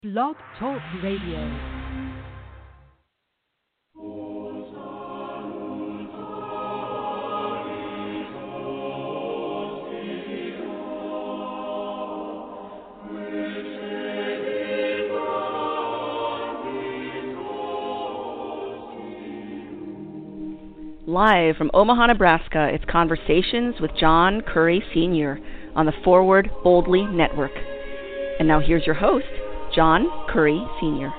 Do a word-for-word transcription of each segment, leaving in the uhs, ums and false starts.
Blog Talk Radio. Live from Omaha, Nebraska, it's Conversations with John Curry Senior on the Forward Boldly Network. And now here's your host, John Curry Senior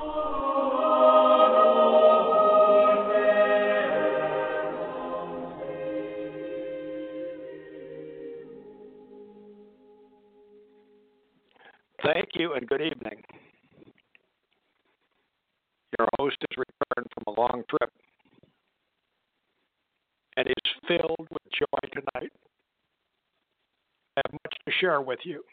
Thank you and good evening. Your host has returned from a long trip and is filled with joy tonight. I have much to share with you.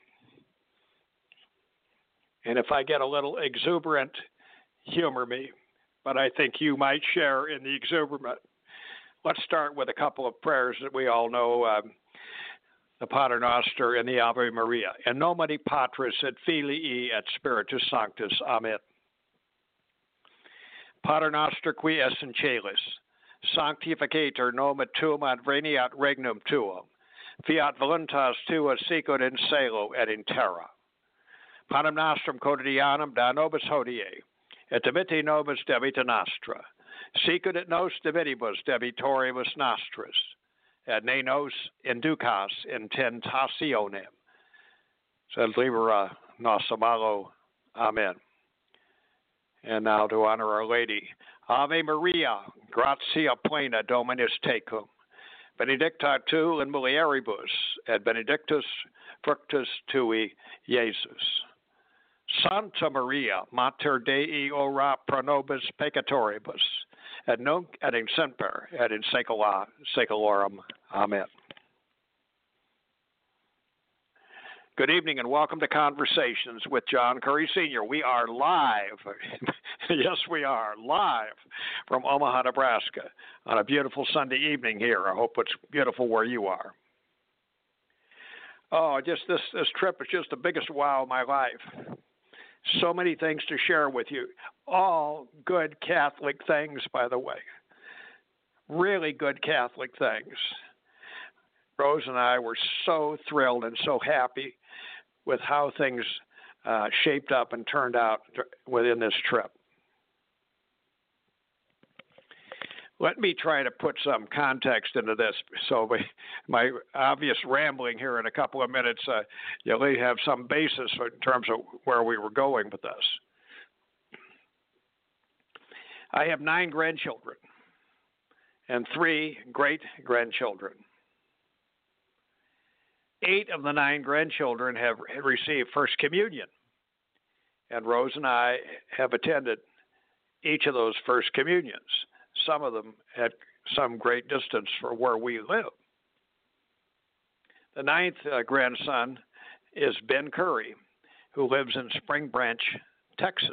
And if I get a little exuberant, humor me, but I think you might share in the exuberance. Let's start with a couple of prayers that we all know, um, the Pater Noster and the Ave Maria. In nomine Patris et Filii et Spiritus Sanctus. Amen. Pater Noster qui es in caelis, sanctificator nomen tuum adveniat regnum tuum, fiat voluntas tua sicut in cielo et in terra. Panem nostrum quotidianum da nobis hodie, et dimitte nobis debita nostra, sicut et nos debitibus debitoribus nostris, et ne nos inducas in tentationem, sed libera nos a malo. Amen. And now to honor Our Lady. Ave Maria, gratia plena Dominus tecum, benedicta tu in mulieribus, et benedictus fructus tui, Jesus. Santa Maria, Mater Dei, ora pro nobis peccatoribus, et nunc et in semper et in saecula saeculorum. Amen. Good evening and welcome to Conversations with John Curry Senior We are live, yes we are, live from Omaha, Nebraska on a beautiful Sunday evening here. I hope it's beautiful where you are. Oh, just this, this trip is just the biggest wow of my life. So many things to share with you. All good Catholic things, by the way. Really good Catholic things. Rose and I were so thrilled and so happy with how things uh, shaped up and turned out within this trip. Let me try to put some context into this. So we, my obvious rambling here in a couple of minutes, uh, you'll have some basis in terms of where we were going with this. I have nine grandchildren and three great-grandchildren. Eight of the nine grandchildren have received First Communion, and Rose and I have attended each of those First Communions, some of them at some great distance from where we live. The ninth uh, grandson is Ben Curry, who lives in Spring Branch, Texas.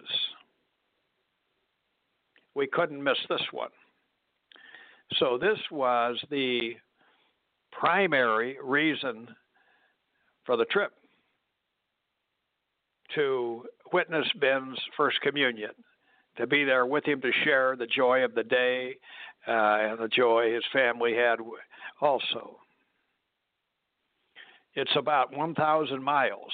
We couldn't miss this one. So this was the primary reason for the trip, to witness Ben's First Communion, to be there with him to share the joy of the day uh, and the joy his family had also. It's about one thousand miles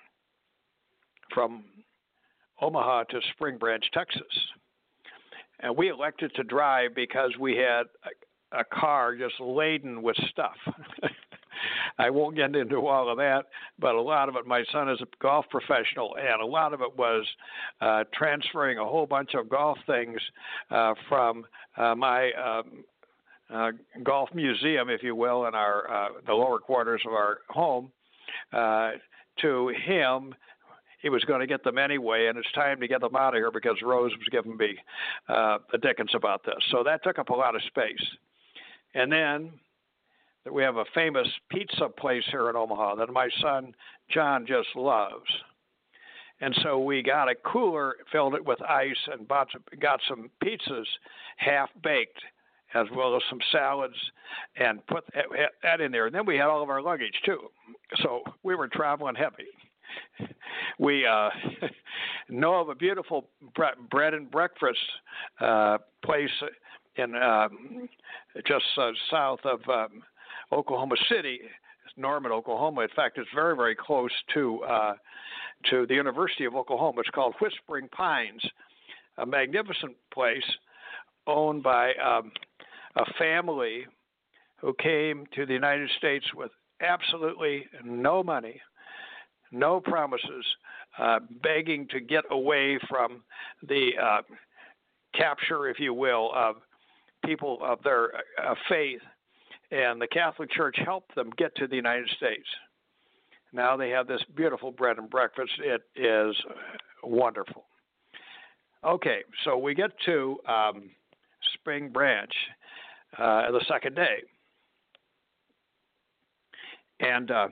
from Omaha to Spring Branch, Texas. And we elected to drive because we had a, a car just laden with stuff. I won't get into all of that, but a lot of it, my son is a golf professional, and a lot of it was uh, transferring a whole bunch of golf things uh, from uh, my um, uh, golf museum, if you will, in our uh, the lower quarters of our home uh, to him. He was going to get them anyway, and it's time to get them out of here because Rose was giving me uh, the dickens about this. So that took up a lot of space. And then we have a famous pizza place here in Omaha that my son John just loves. And so we got a cooler, filled it with ice, and bought some, got some pizzas half-baked, as well as some salads, and put that in there. And then we had all of our luggage, too. So we were traveling heavy. we uh, know of a beautiful bre- bread and breakfast uh, place in uh, just uh, south of um, Oklahoma City, Norman, Oklahoma. In fact, it's very, very close to uh, to the University of Oklahoma. It's called Whispering Pines, a magnificent place owned by um, a family who came to the United States with absolutely no money, no promises, uh, begging to get away from the uh, capture, if you will, of people of their uh, faith. And the Catholic Church helped them get to the United States. Now they have this beautiful bread and breakfast. It is wonderful. Okay, so we get to um, Spring Branch uh, the second day. And uh,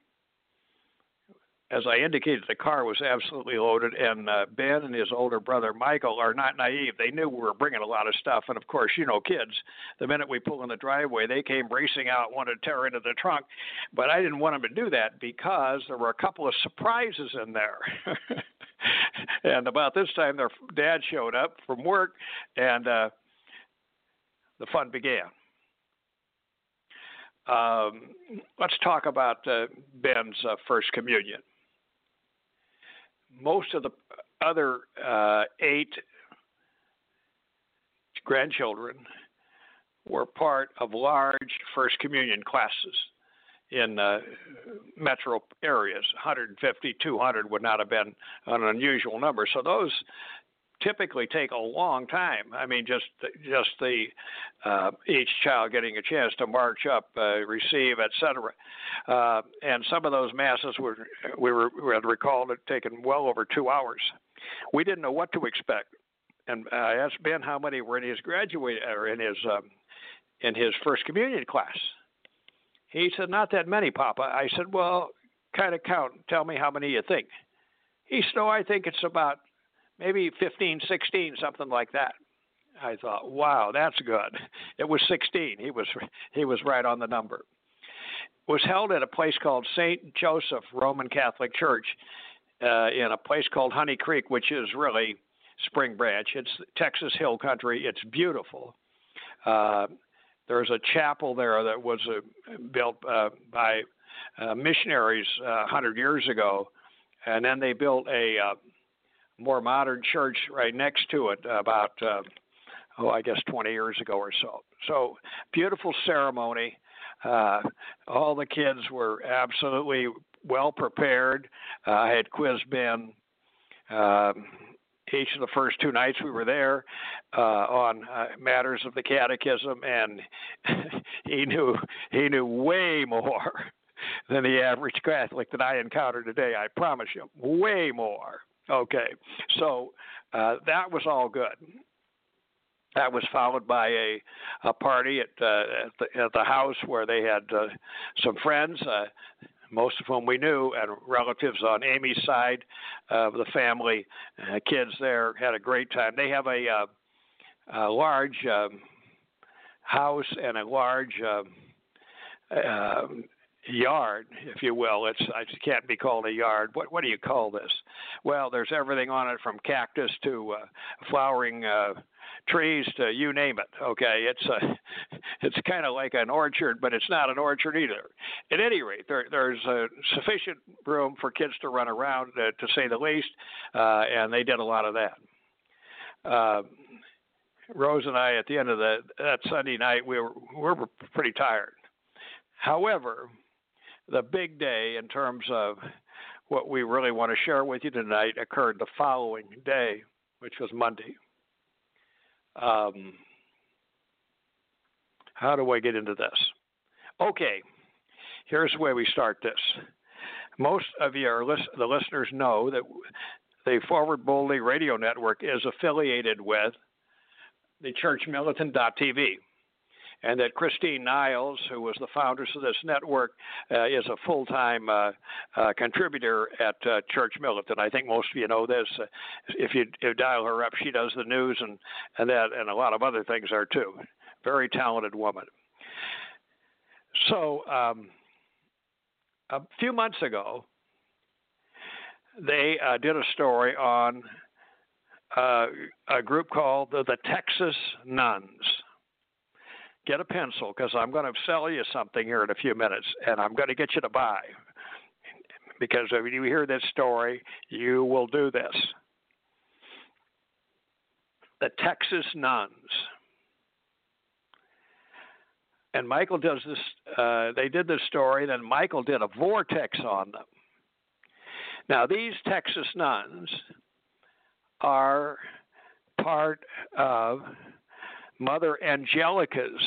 as I indicated, the car was absolutely loaded, and uh, Ben and his older brother, Michael, are not naive. They knew we were bringing a lot of stuff, and of course, you know, kids, the minute we pull in the driveway, they came racing out, wanted to tear into the trunk, but I didn't want them to do that because there were a couple of surprises in there. And about this time, their dad showed up from work, and uh, the fun began. Um, let's talk about uh, Ben's uh, first communion. Most of the other uh, eight grandchildren were part of large first communion classes in uh, metro areas. one hundred fifty, two hundred would not have been an unusual number. So those typically take a long time. I mean, just just the uh, each child getting a chance to march up, uh, receive, et cetera. Uh, and some of those masses were we were we had recalled it taken well over two hours. We didn't know what to expect, and I asked Ben how many were in his graduate or in his um, in his first communion class. He said, "Not that many, Papa." I said, "Well, kind of count. Tell me how many you think." He said, "Oh, I think it's about maybe fifteen, sixteen, something like that." I thought, wow, that's good. It was sixteen. He was he was right on the number. It was held at a place called Saint Joseph Roman Catholic Church uh, in a place called Honey Creek, which is really Spring Branch. It's Texas Hill Country. It's beautiful. Uh, there's a chapel there that was uh, built uh, by uh, missionaries uh, one hundred years ago, and then they built a uh, more modern church right next to it about, uh, oh, I guess twenty years ago or so. So beautiful ceremony. Uh, all the kids were absolutely well prepared. Uh, I had quizzed Ben uh, each of the first two nights we were there uh, on uh, matters of the catechism, and he knew he knew way more than the average Catholic that I encounter today. I promise you, way more. Okay, so uh, that was all good. That was followed by a, a party at, uh, at, the, at the house where they had uh, some friends, uh, most of whom we knew, and relatives on Amy's side of the family. Uh, kids there had a great time. They have a, uh, a large um, house and a large uh, uh, yard, if you will. It's it can't be called a yard. What what do you call this? Well, there's everything on it from cactus to uh, flowering uh, trees to you name it. Okay, it's a it's kind of like an orchard, but it's not an orchard either. At any rate, there there's uh, sufficient room for kids to run around, uh, to say the least, uh, and they did a lot of that. Uh, Rose and I, at the end of the, that Sunday night, we were we were pretty tired. However, the big day in terms of what we really want to share with you tonight occurred the following day, which was Monday. Um, how do I get into this? Okay, here's where we start this. Most of you, are list- the listeners, know that the Forward Boldly Radio Network is affiliated with the church militant dot t v. And that Christine Niles, who was the founder of this network, uh, is a full-time uh, uh, contributor at uh, Church Militant. I think most of you know this. Uh, if, you, if you dial her up, she does the news and, and that, and a lot of other things there too. Very talented woman. So um, a few months ago, they uh, did a story on uh, a group called the, the Texas Nuns. Get a pencil, because I'm going to sell you something here in a few minutes, and I'm going to get you to buy. Because if you hear this story, you will do this. The Texas Nuns. And Michael does this, uh, they did this story, then Michael did a vortex on them. Now, these Texas nuns are part of Mother Angelica's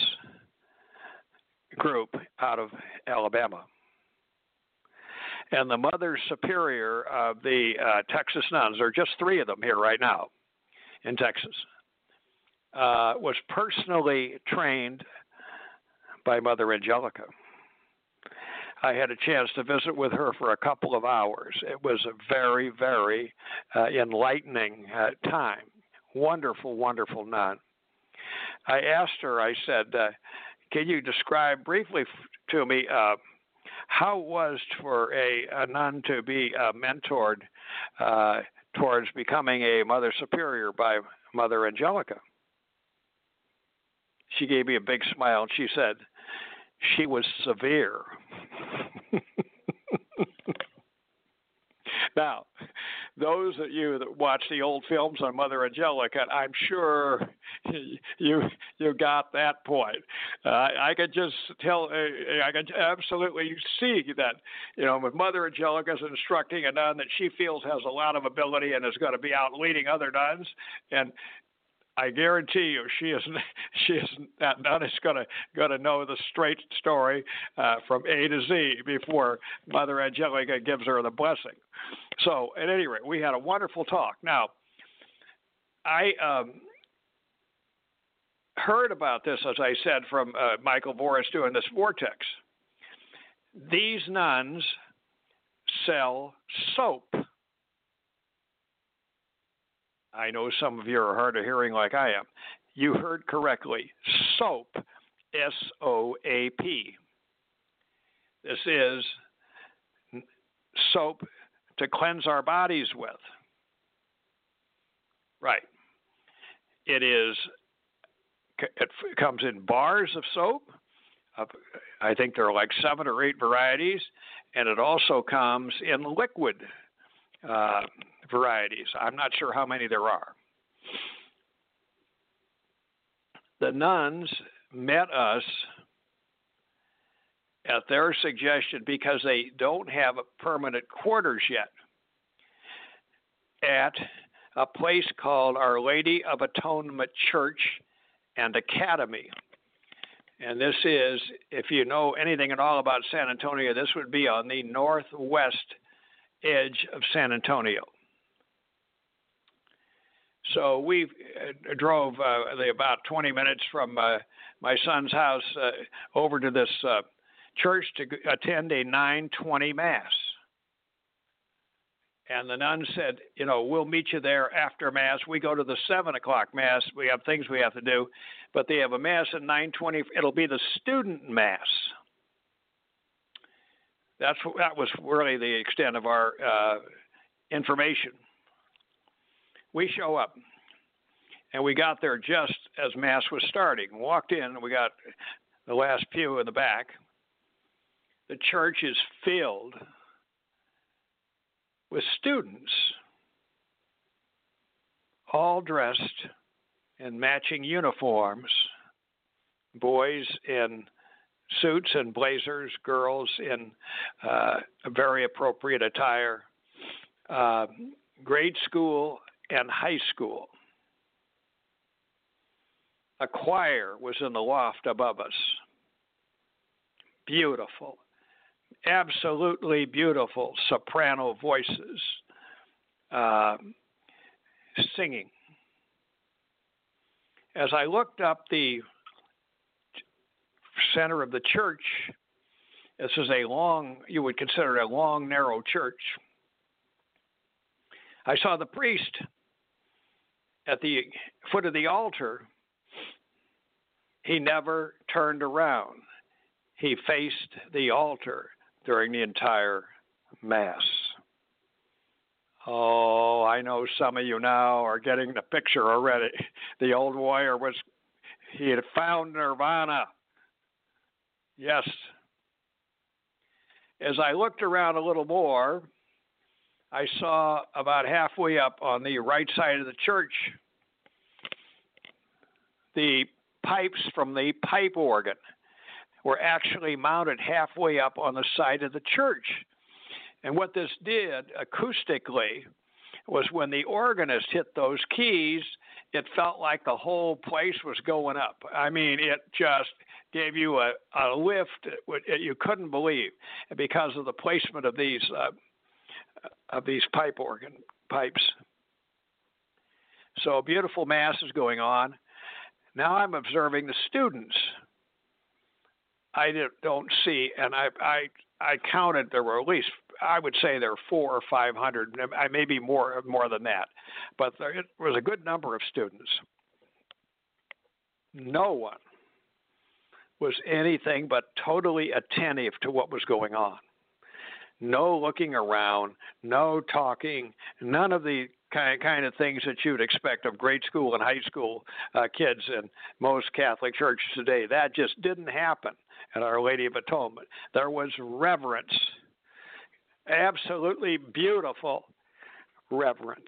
group out of Alabama. And the Mother Superior of the uh, Texas nuns, there are just three of them here right now in Texas, uh, was personally trained by Mother Angelica. I had a chance to visit with her for a couple of hours. It was a very, very uh, enlightening uh, time. Wonderful, wonderful nun. I asked her, I said, uh, can you describe briefly to me uh, how it was for a, a nun to be uh, mentored uh, towards becoming a Mother Superior by Mother Angelica? She gave me a big smile and she said, she was severe. Now, those of you that watch the old films on Mother Angelica, I'm sure you you got that point. Uh, I could just tell, uh, I could absolutely see that, you know, with Mother Angelica is instructing a nun that she feels has a lot of ability and is going to be out leading other nuns, and I guarantee you, she isn't. She isn't. That nun is going to going to know the straight story uh, from A to Z before Mother Angelica gives her the blessing. So, at any rate, we had a wonderful talk. Now, I um, heard about this, as I said, from uh, Michael Voris doing this vortex. These nuns sell soap. I know some of you are hard of hearing like I am. You heard correctly. Soap, S O A P. This is soap to cleanse our bodies with. Right. It is. It comes in bars of soap. I think there are like seven or eight varieties, and it also comes in liquid uh, varieties. I'm not sure how many there are. The nuns met us at their suggestion because they don't have permanent quarters yet at a place called Our Lady of Atonement Church and Academy. And this is, if you know anything at all about San Antonio, this would be on the northwest edge of San Antonio. So we uh, drove uh, the about twenty minutes from uh, my son's house uh, over to this uh, church to attend a nine twenty Mass. And the nun said, you know, we'll meet you there after Mass. We go to the seven o'clock Mass. We have things we have to do. But they have a Mass at nine twenty. It'll be the student Mass. That's That was really the extent of our uh, information. We show up, and we got there just as Mass was starting. Walked in, and we got the last pew in the back. The church is filled with students, all dressed in matching uniforms, boys in suits and blazers, girls in uh, a very appropriate attire, uh, grade school and high school. A choir was in the loft above us. Beautiful. Absolutely beautiful soprano voices uh, singing. As I looked up the center of the church, this is a long, you would consider it a long, narrow church. I saw the priest at the foot of the altar. He never turned around. He faced the altar during the entire Mass. Oh, I know some of you now are getting the picture already. The old warrior was, he had found nirvana. Yes. As I looked around a little more, I saw about halfway up on the right side of the church the pipes from the pipe organ were actually mounted halfway up on the side of the church. And what this did acoustically was when the organist hit those keys, it felt like the whole place was going up. I mean, it just gave you a, a lift you couldn't believe because of the placement of these uh, of these pipe organ pipes. So a beautiful mass is going on. Now I'm observing the students. I don't see, and I I I counted there were at least, I would say there were four or five hundred, maybe more more than that, but there it was a good number of students. No one was anything but totally attentive to what was going on. No looking around, no talking, none of the kind kind of things that you'd expect of grade school and high school uh, kids in most Catholic churches today. That just didn't happen at Our Lady of Atonement. There was reverence, absolutely beautiful reverence.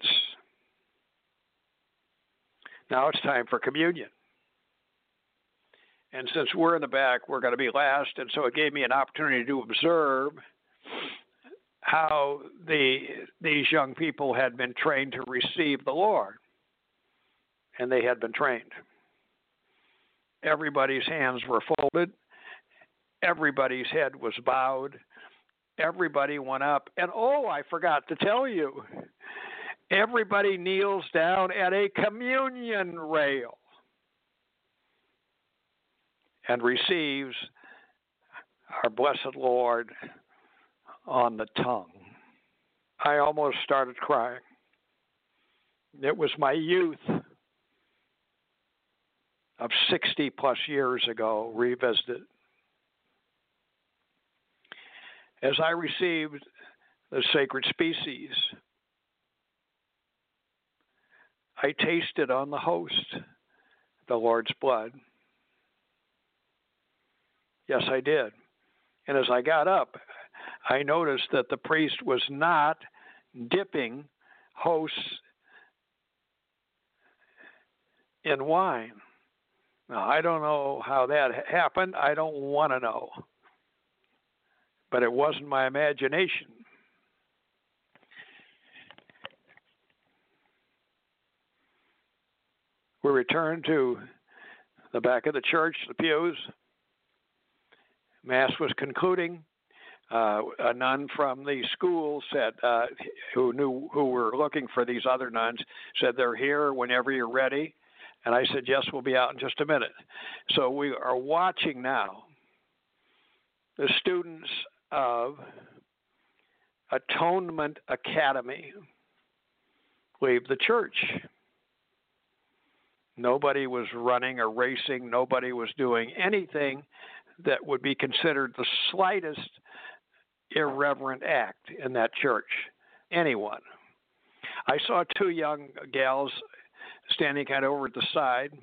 Now it's time for communion. And since we're in the back, we're going to be last, and so it gave me an opportunity to observe how the these young people had been trained to receive the Lord, and they had been trained. Everybody's hands were folded. Everybody's head was bowed. Everybody went up. And oh, I forgot to tell you, everybody kneels down at a communion rail and receives our blessed Lord on the tongue. I almost started crying. It was my youth of sixty plus years ago revisited. As I received the sacred species, I tasted on the host the Lord's blood. Yes, I did. And as I got up, I noticed that the priest was not dipping hosts in wine. Now, I don't know how that happened. I don't want to know. But it wasn't my imagination. We returned to the back of the church, the pews. Mass was concluding. Uh, a nun from the school said, uh, who knew who were looking for these other nuns, said they're here whenever you're ready. And I said, yes, we'll be out in just a minute. So we are watching now the students of Atonement Academy leave the church. Nobody was running or racing. Nobody was doing anything that would be considered the slightest irreverent act in that church. Anyone. I saw two young gals standing kind of over at the side,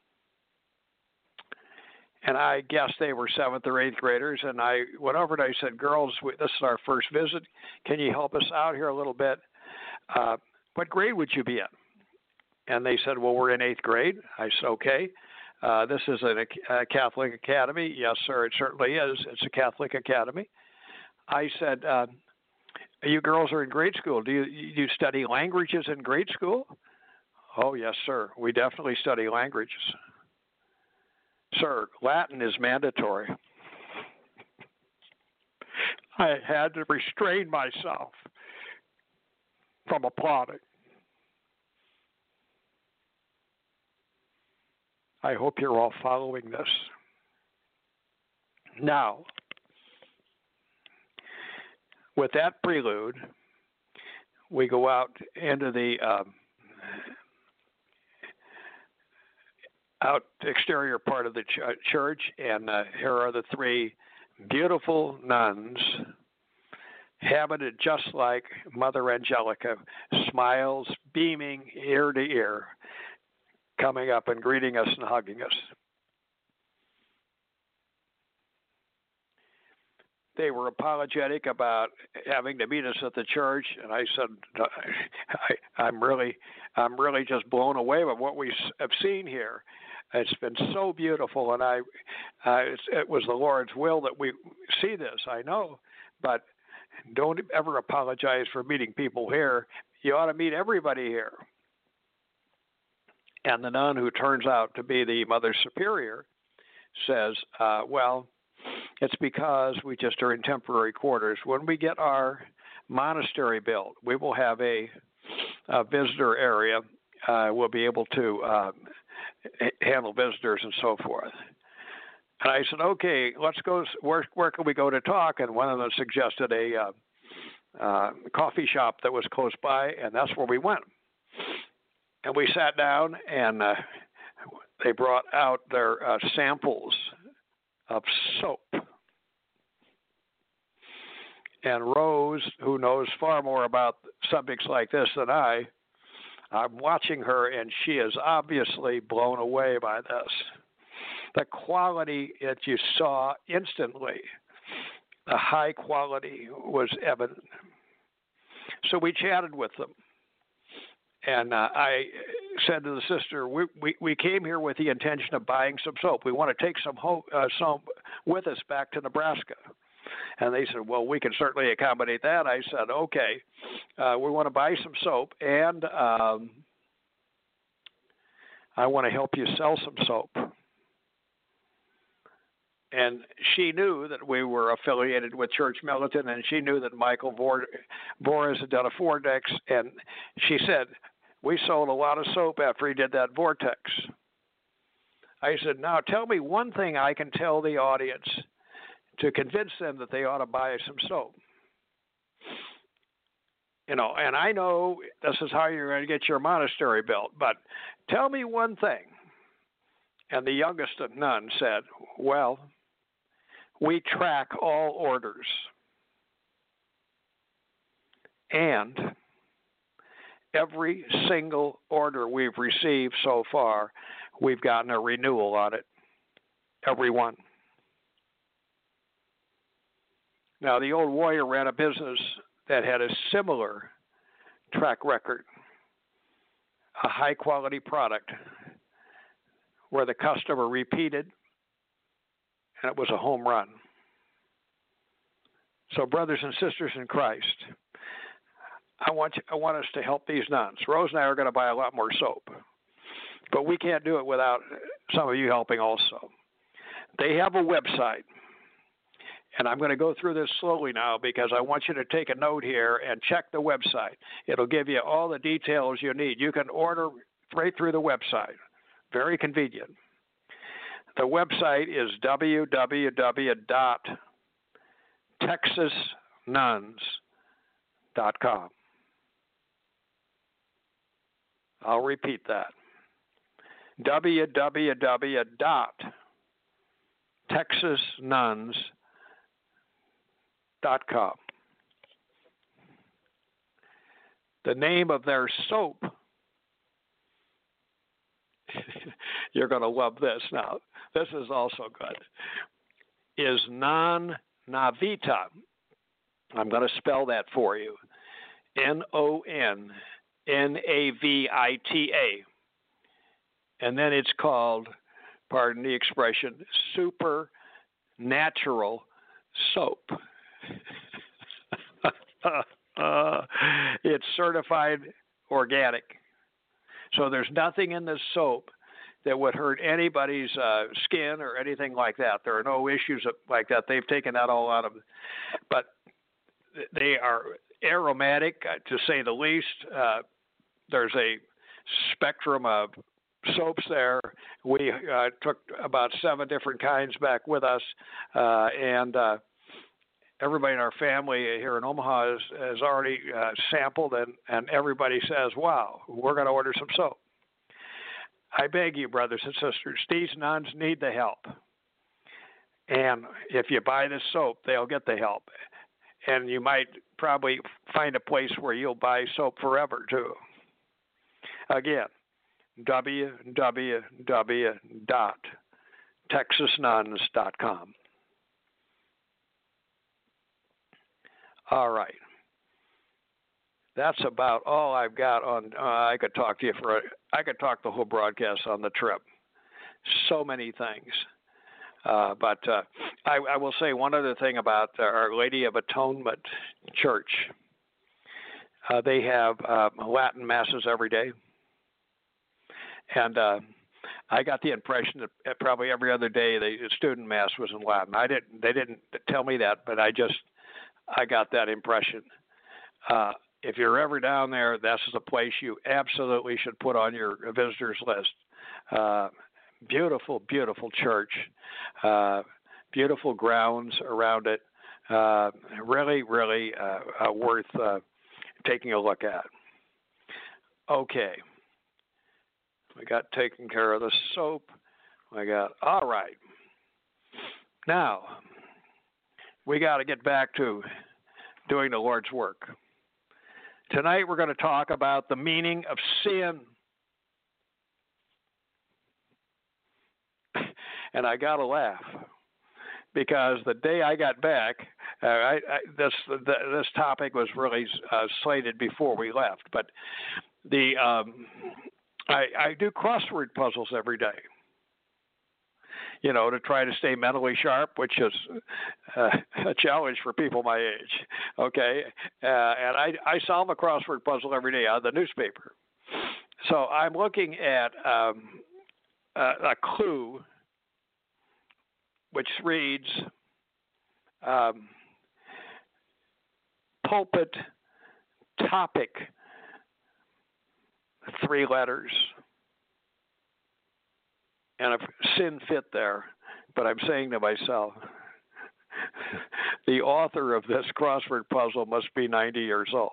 and I guessed they were seventh or eighth graders, and I went over and I said, girls, this is our first visit. Can you help us out here a little bit? Uh, what grade would you be in? And they said, well, we're in eighth grade. I said, okay. Uh, this is a, a Catholic academy. Yes, sir, it certainly is. It's a Catholic academy. I said, uh, you girls are in grade school. Do you, you study languages in grade school? Oh, yes, sir. We definitely study languages. Sir, Latin is mandatory. I had to restrain myself from applauding. I hope you're all following this. Now, with that prelude, we go out into the um, out exterior part of the ch- church, and uh, here are the three beautiful nuns, habited just like Mother Angelica, smiles beaming ear to ear, coming up and greeting us and hugging us. They were apologetic about having to meet us at the church, and I said, I, I'm really, I'm really just blown away by what we have seen here. It's been so beautiful, and I, uh, it's, it was the Lord's will that we see this. I know, but don't ever apologize for meeting people here. You ought to meet everybody here. And the nun, who turns out to be the Mother Superior, says, uh, well, it's because we just are in temporary quarters. When we get our monastery built, we will have a, a visitor area. Uh, we'll be able to uh, handle visitors and so forth. And I said, okay, let's go. Where, where can we go to talk? And one of them suggested a uh, uh, coffee shop that was close by, and that's where we went. And we sat down, and uh, they brought out their uh, samples of soap. And Rose, who knows far more about subjects like this than I, I'm watching her, and she is obviously blown away by this. The quality that you saw instantly, the high quality was evident. So we chatted with them. And uh, I said to the sister, we, we, we came here with the intention of buying some soap. We want to take some ho- uh, soap with us back to Nebraska. And they said, well, we can certainly accommodate that. I said, okay, uh, we want to buy some soap, and um, I want to help you sell some soap. And she knew that we were affiliated with Church Militant, and she knew that Michael Vor- Voris had done a Vortex, and she said, we sold a lot of soap after he did that Vortex. I said, now tell me one thing I can tell the audience to convince them that they ought to buy some soap. You know, and I know this is how you're going to get your monastery built, but tell me one thing. And the youngest nun said, well, we track all orders. And every single order we've received so far, we've gotten a renewal on it. Every one. Now, the old warrior ran a business that had a similar track record, a high-quality product where the customer repeated, and it was a home run. So, brothers and sisters in Christ, I want you, I want us to help these nuns. Rose and I are going to buy a lot more soap, but we can't do it without some of you helping also. They have a website. And I'm going to go through this slowly now because I want you to take a note here and check the website. It'll give you all the details you need. You can order right through the website. Very convenient. The website is w w w dot texas nuns dot com. I'll repeat that. w w w dot texas nuns dot com. The name of their soap, you're going to love this now. This is also good, is Non Navita. I'm going to spell that for you. N O N N A V I T A. And then it's called, pardon the expression, supernatural soap. uh, it's certified organic. So there's nothing in this soap that would hurt anybody's uh, skin or anything like that. There are no issues like that. They've taken that all out of it. But they are aromatic, to say the least. Uh, there's a spectrum of soaps there. We uh, took about seven different kinds back with us, uh, and uh, everybody in our family here in Omaha has, has already uh, sampled, and, and everybody says, wow, we're going to order some soap. I beg you, brothers and sisters, these nuns need the help. And if you buy this soap, they'll get the help. And you might probably find a place where you'll buy soap forever too. Again, w w w dot texas nuns dot com. All right. That's about all I've got on. Uh, I could talk to you for. A, I could talk the whole broadcast on the trip. So many things. Uh, but uh, I, I will say one other thing about Our Lady of Atonement Church. Uh, they have uh, Latin masses every day, and uh, I got the impression that probably every other day the student mass was in Latin. I didn't. They didn't tell me that, but I just I got that impression. Uh, if you're ever down there, this is a place you absolutely should put on your visitors list. Uh, beautiful, beautiful church. Uh, beautiful grounds around it. Uh, really, really uh, uh, worth uh, taking a look at. Okay. We got taken care of the soap. We got, all right. Now, we got to get back to doing the Lord's work. Tonight we're going to talk about the meaning of sin. And I got to laugh because the day I got back, uh, I, I, this the, this topic was really uh, slated before we left. But the um, I, I do crossword puzzles every day, you know, to try to stay mentally sharp, which is uh, a challenge for people my age. Okay, uh, and I, I solve a crossword puzzle every day out of the newspaper. So I'm looking at um, a, a clue which reads um, pulpit topic, three letters, and if sin fit there, but I'm saying to myself, the author of this crossword puzzle must be ninety years old.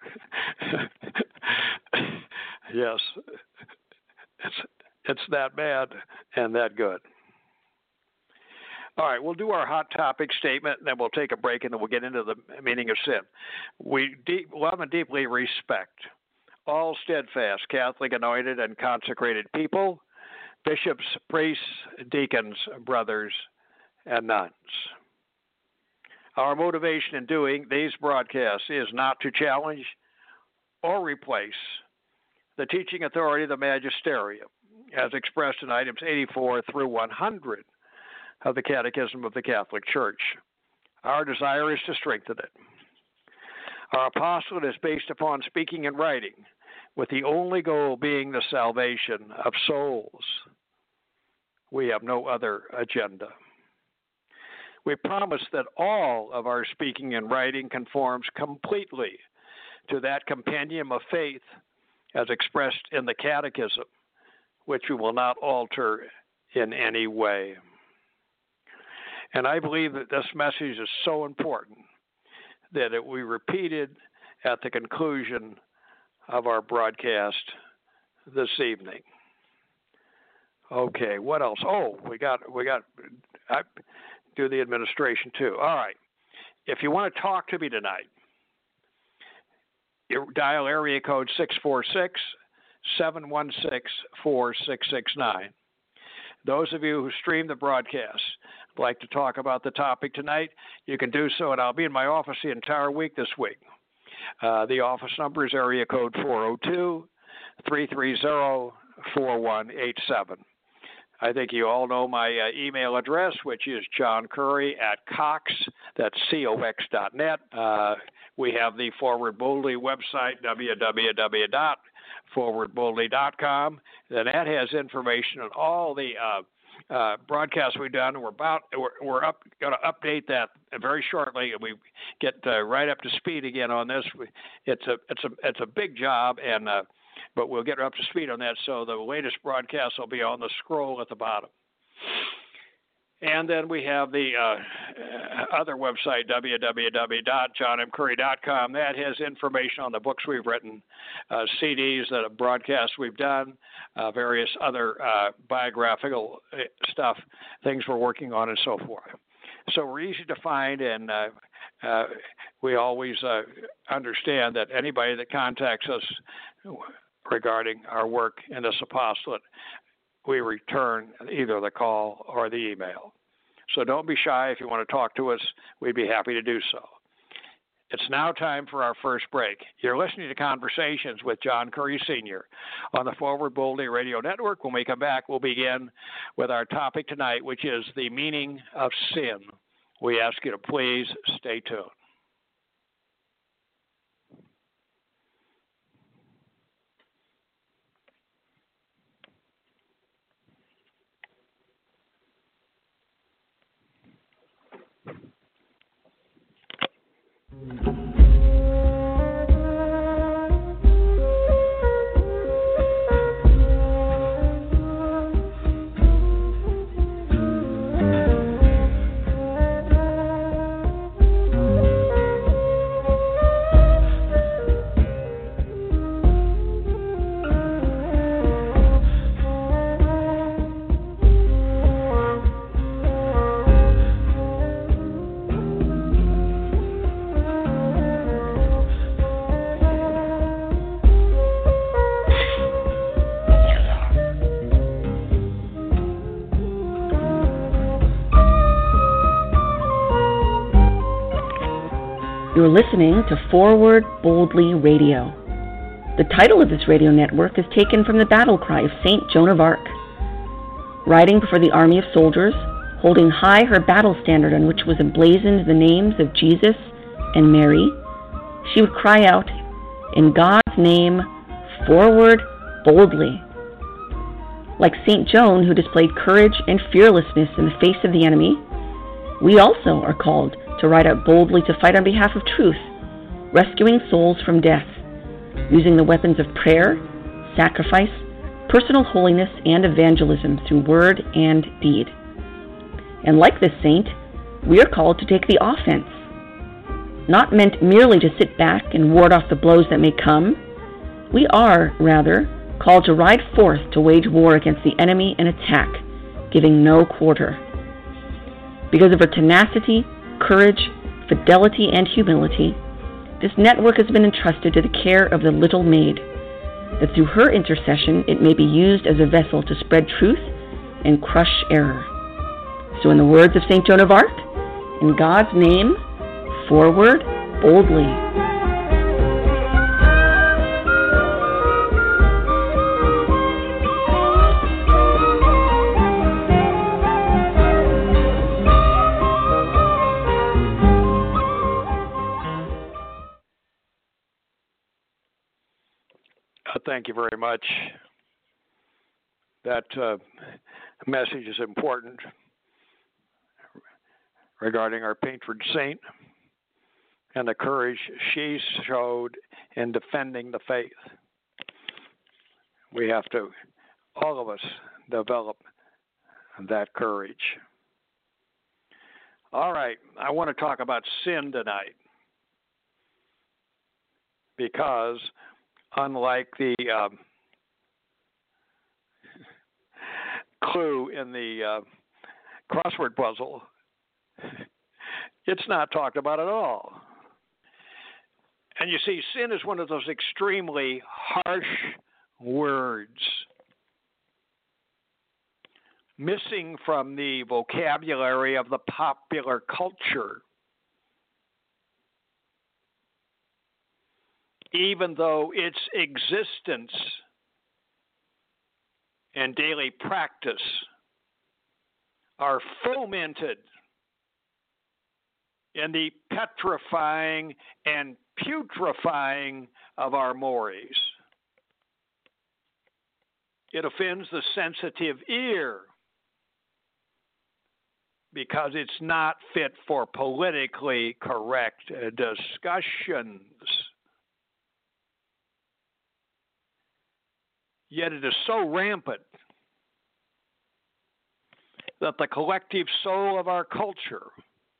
Yes, it's it's that bad and that good. All right, we'll do our hot topic statement, and then we'll take a break, and then we'll get into the meaning of sin. We deep, love and deeply respect all steadfast, Catholic, anointed, and consecrated people, bishops, priests, deacons, brothers, and nuns. Our motivation in doing these broadcasts is not to challenge or replace the teaching authority of the magisterium, as expressed in items eighty-four through one hundred of the Catechism of the Catholic Church. Our desire is to strengthen it. Our apostolate is based upon speaking and writing, with the only goal being the salvation of souls. We have no other agenda. We promise that all of our speaking and writing conforms completely to that compendium of faith as expressed in the Catechism, which we will not alter in any way. And I believe that this message is so important that it will be repeated at the conclusion of our broadcast this evening. Okay, what else? Oh, we got we got I do the administration too. All right. If you want to talk to me tonight, you dial area code six four six, seven one six, four six six nine. Those of you who stream the broadcast would like to talk about the topic tonight, you can do so, and I'll be in my office the entire week this week. Uh, the office number is area code four oh two, three three zero, four one eight seven. I think you all know my uh, email address, which is John Curry at Cox, that's C O X dot net. Uh, we have the Forward Boldly website, w w w dot forward boldly dot com. And that has information on all the uh, uh, broadcasts we've done. We're about we're, we're up going to update that very shortly. We get uh, right up to speed again on this. It's a it's a it's a big job, and uh, but we'll get up to speed on that. So the latest broadcast will be on the scroll at the bottom. And then we have the uh, other website, w w w dot john m curry dot com. That has information on the books we've written, uh, C Ds, that have broadcasts we've done, uh, various other uh, biographical stuff, things we're working on, and so forth. So we're easy to find, and uh, uh, we always uh, understand that anybody that contacts us regarding our work in this apostolate, we return either the call or the email. So don't be shy. If you want to talk to us, we'd be happy to do so. It's now time for our first break. You're listening to Conversations with John Curry Senior on the Forward Boldly Radio Network. When we come back, we'll begin with our topic tonight, which is the meaning of sin. We ask you to please stay tuned. You're listening to Forward Boldly Radio. The title of this radio network is taken from the battle cry of Saint Joan of Arc. Riding before the army of soldiers, holding high her battle standard on which was emblazoned the names of Jesus and Mary, she would cry out, "In God's name, forward boldly." Like Saint Joan, who displayed courage and fearlessness in the face of the enemy, we also are called to ride out boldly to fight on behalf of truth, rescuing souls from death, using the weapons of prayer, sacrifice, personal holiness, and evangelism through word and deed. And like this saint, we are called to take the offense, not meant merely to sit back and ward off the blows that may come. We are, rather, called to ride forth to wage war against the enemy and attack, giving no quarter. Because of her tenacity, courage, fidelity, and humility, this network has been entrusted to the care of the little maid, that through her intercession it may be used as a vessel to spread truth and crush error. So in the words of Saint Joan of Arc, in God's name, forward boldly. Thank you very much. That uh, message is important regarding our patron saint and the courage she showed in defending the faith. We have to, all of us, develop that courage. All right, I want to talk about sin tonight because unlike the um, clue in the uh, crossword puzzle, it's not talked about at all. And you see, sin is one of those extremely harsh words, missing from the vocabulary of the popular culture, even though its existence and daily practice are fomented in the petrifying and putrefying of our mores. It offends the sensitive ear because it's not fit for politically correct discussions. Yet it is so rampant that the collective soul of our culture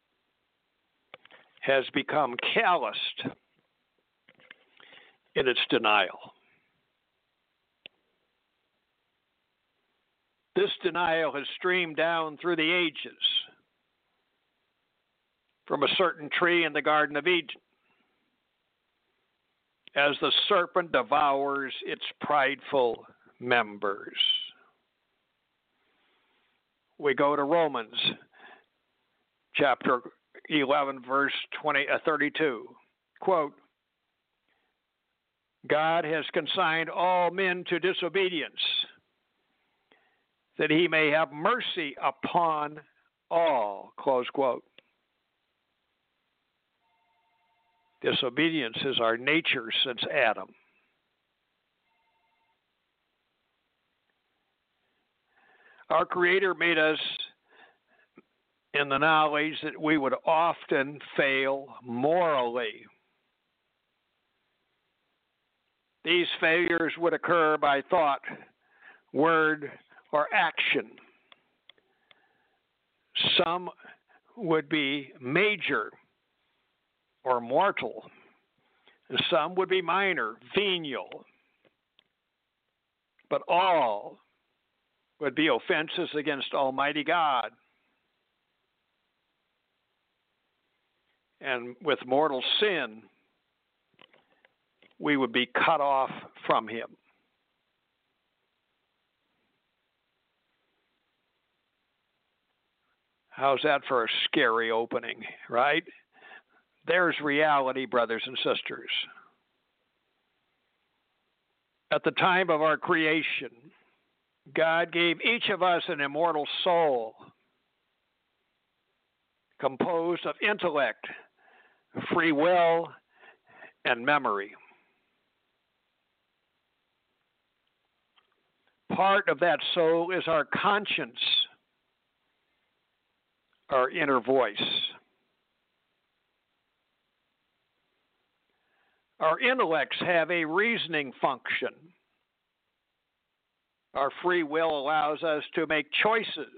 has become calloused in its denial. This denial has streamed down through the ages from a certain tree in the Garden of Eden, as the serpent devours its prideful members. We go to Romans chapter eleven, verse twenty, uh, thirty-two. Quote, God has consigned all men to disobedience, that he may have mercy upon all. Close quote. Disobedience is our nature since Adam. Our Creator made us in the knowledge that we would often fail morally. These failures would occur by thought, word, or action. Some would be major or mortal. Some would be minor, venial. But all would be offenses against Almighty God. And with mortal sin, we would be cut off from him. How's that for a scary opening, right? There's reality, brothers and sisters. At the time of our creation, God gave each of us an immortal soul composed of intellect, free will, and memory. Part of that soul is our conscience, our inner voice. Our intellects have a reasoning function. Our free will allows us to make choices.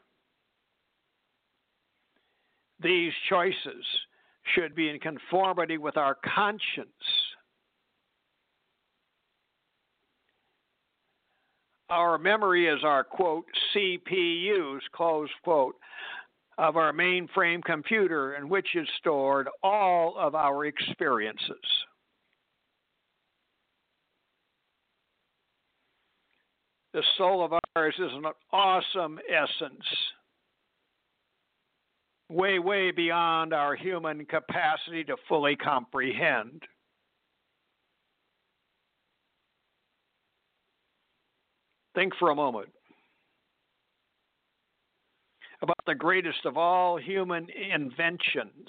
These choices should be in conformity with our conscience. Our memory is our, quote, C P Us, close quote, of our mainframe computer in which is stored all of our experiences. The soul of ours is an awesome essence, way, way beyond our human capacity to fully comprehend. Think for a moment about the greatest of all human inventions,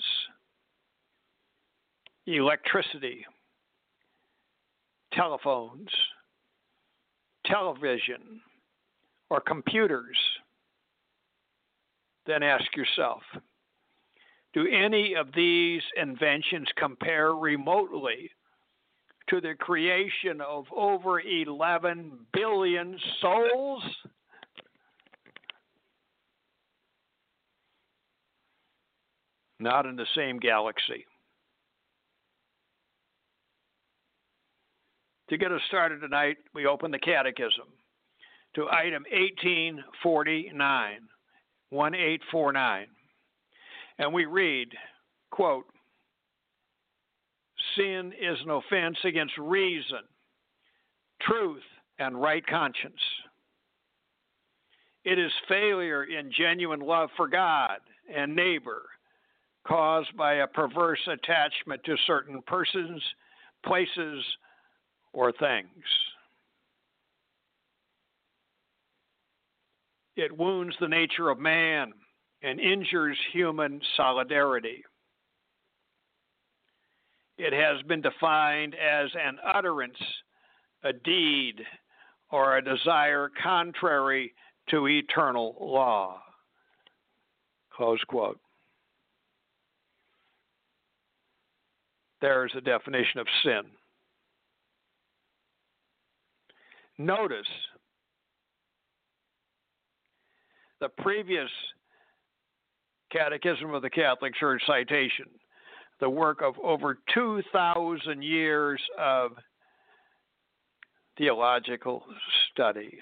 electricity, telephones, television, or computers. Then ask yourself, do any of these inventions compare remotely to the creation of over eleven billion souls? Not in the same galaxy. To get us started tonight, we open the Catechism to item eighteen forty-nine, eighteen forty-nine. And we read, quote, sin is an offense against reason, truth, and right conscience. It is failure in genuine love for God and neighbor, caused by a perverse attachment to certain persons, places, or things. It wounds the nature of man and injures human solidarity. It has been defined as an utterance, a deed, or a desire contrary to eternal law. Close quote. There's a definition of sin. Notice the previous Catechism of the Catholic Church citation, the work of over two thousand years of theological study.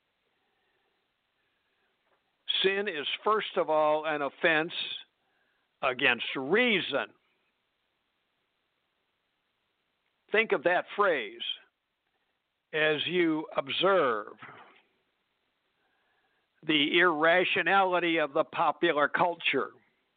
Sin is first of all an offense against reason. Think of that phrase as you observe the irrationality of the popular culture.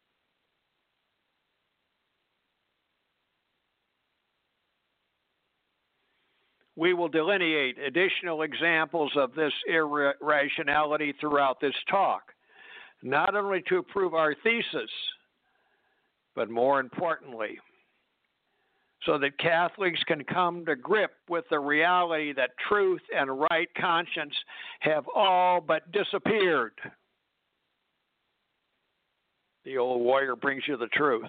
We will delineate additional examples of this irrationality throughout this talk, not only to prove our thesis, but more importantly, so that Catholics can come to grip with the reality that truth and right conscience have all but disappeared. The old warrior brings you the truth.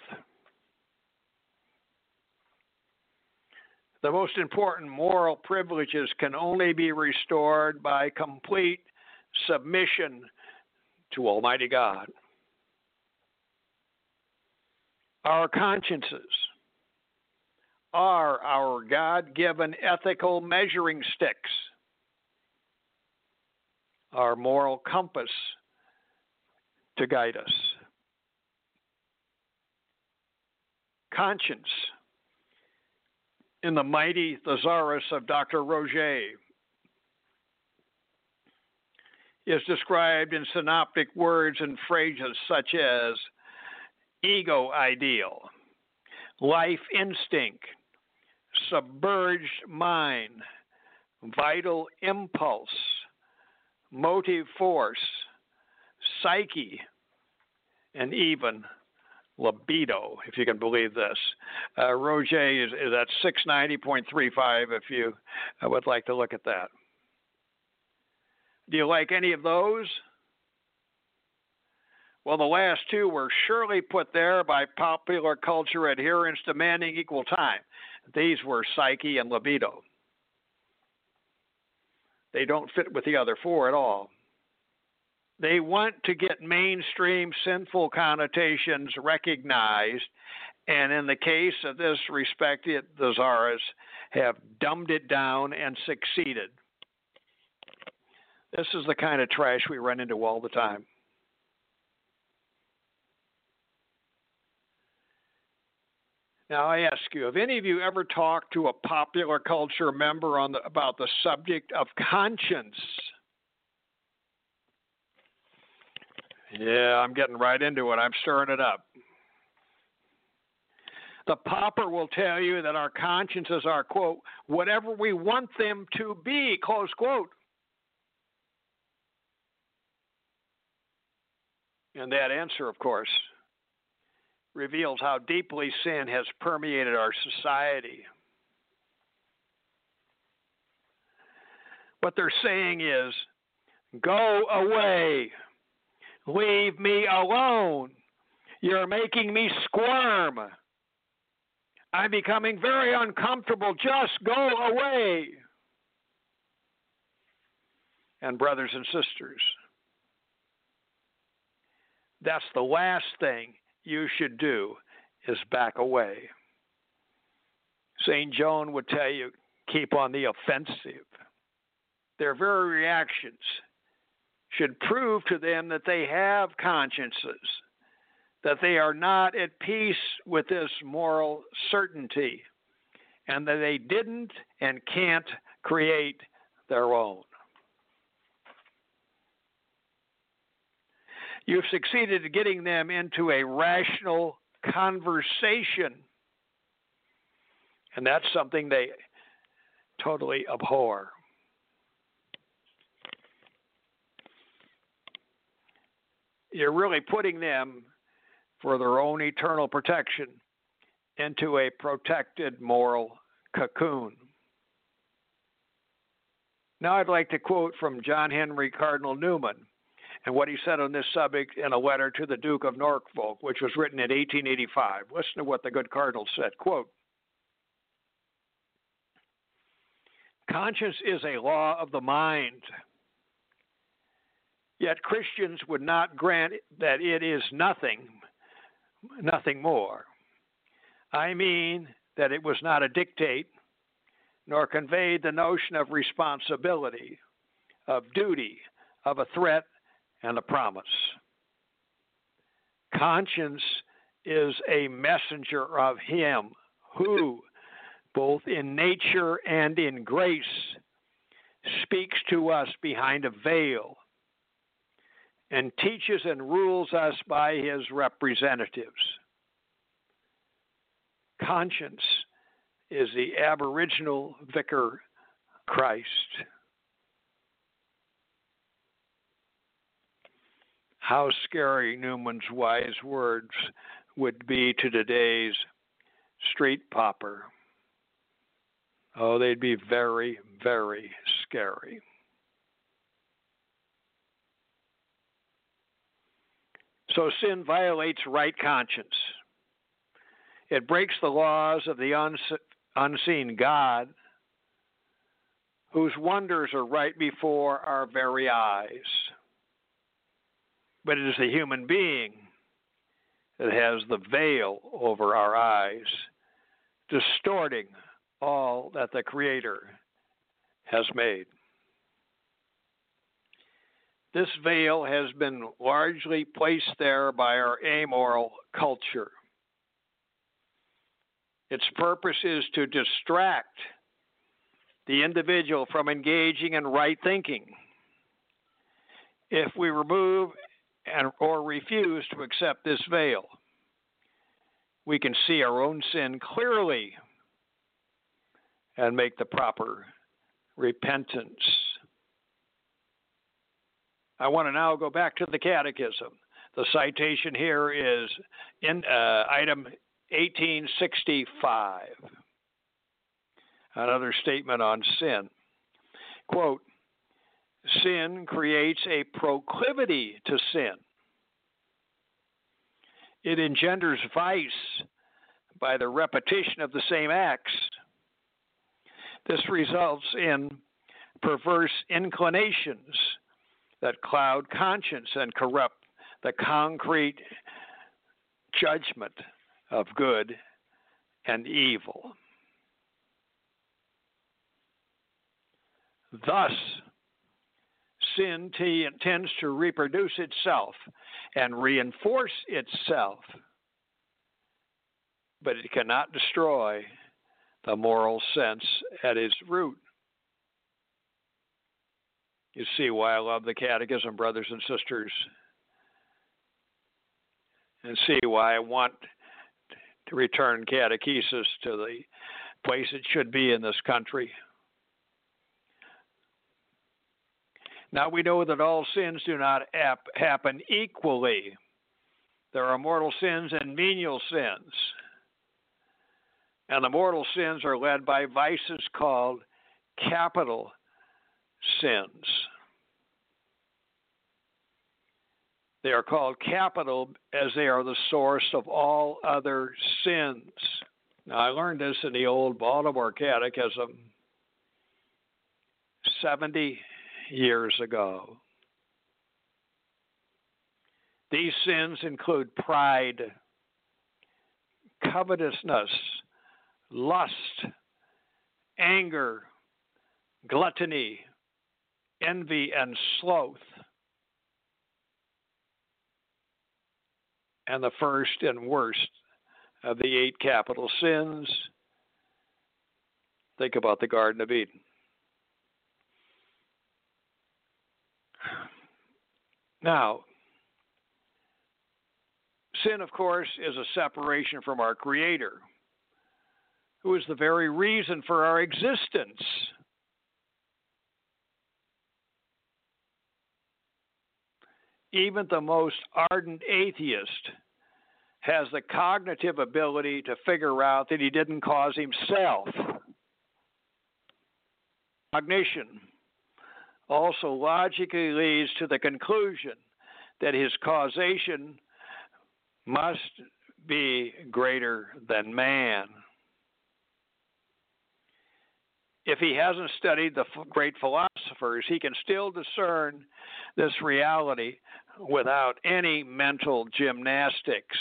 The most important moral privileges can only be restored by complete submission to Almighty God. Our consciences are our God-given ethical measuring sticks, our moral compass to guide us. Conscience, in the mighty thesaurus of Doctor Roget, is described in synoptic words and phrases such as ego ideal, life instinct, submerged mind, vital impulse, motive force, psyche, and even libido, if you can believe this. Uh, Roget is, is at six ninety point three five if you uh, would like to look at that. Do you like any of those? Well, the last two were surely put there by popular culture adherents demanding equal time. These were psyche and libido. They don't fit with the other four at all. They want to get mainstream sinful connotations recognized, and in the case of this respected thesaurus, have dumbed it down and succeeded. This is the kind of trash we run into all the time. Now, I ask you, have any of you ever talked to a popular culture member on the, about the subject of conscience? Yeah, I'm getting right into it. I'm stirring it up. The pauper will tell you that our consciences are, quote, whatever we want them to be, close quote. And that answer, of course, reveals how deeply sin has permeated our society. What they're saying is, go away. Leave me alone. You're making me squirm. I'm becoming very uncomfortable. Just go away. And brothers and sisters, that's the last thing you should do is back away. Saint Joan would tell you, keep on the offensive. Their very reactions should prove to them that they have consciences, that they are not at peace with this moral certainty, and that they didn't and can't create their own. You've succeeded in getting them into a rational conversation, and that's something they totally abhor. You're really putting them, for their own eternal protection, into a protected moral cocoon. Now I'd like to quote from John Henry Cardinal Newman and what he said on this subject in a letter to the Duke of Norfolk, which was written in eighteen eighty-five. Listen to what the good cardinal said, quote, conscience is a law of the mind. Yet Christians would not grant that it is nothing, nothing more. I mean that it was not a dictate, nor conveyed the notion of responsibility, of duty, of a threat, and a promise. Conscience is a messenger of him who, both in nature and in grace, speaks to us behind a veil and teaches and rules us by his representatives. Conscience is the aboriginal vicar Christ. How scary Newman's wise words would be to today's street popper. Oh, they'd be very, very scary. So sin violates right conscience. It breaks the laws of the uns- unseen God, whose wonders are right before our very eyes. But it is the human being that has the veil over our eyes, distorting all that the Creator has made. This veil has been largely placed there by our amoral culture. Its purpose is to distract the individual from engaging in right thinking. If we remove and or refuse to accept this veil, we can see our own sin clearly and make the proper repentance. I want to now go back to the Catechism. The citation here is in uh, item eighteen sixty-five. Another statement on sin. Quote, sin creates a proclivity to sin. It engenders vice by the repetition of the same acts. This results in perverse inclinations that cloud conscience and corrupt the concrete judgment of good and evil. Thus, sin t- tends to reproduce itself and reinforce itself, but it cannot destroy the moral sense at its root. You see why I love the Catechism, brothers and sisters, and see why I want to return catechesis to the place it should be in this country. Now we know that all sins do not ap- happen equally. There are mortal sins and venial sins. And the mortal sins are led by vices called capital sins. They are called capital as they are the source of all other sins. Now, I learned this in the old Baltimore Catechism seventy years ago. These sins include pride, covetousness, lust, anger, gluttony, envy, and sloth. And the first and worst of the eight capital sins, think about the Garden of Eden. Now, sin, of course, is a separation from our Creator, who is the very reason for our existence. Even the most ardent atheist has the cognitive ability to figure out that he didn't cause himself. Cognition also logically leads to the conclusion that his causation must be greater than man. If he hasn't studied the great philosophers, he can still discern this reality without any mental gymnastics.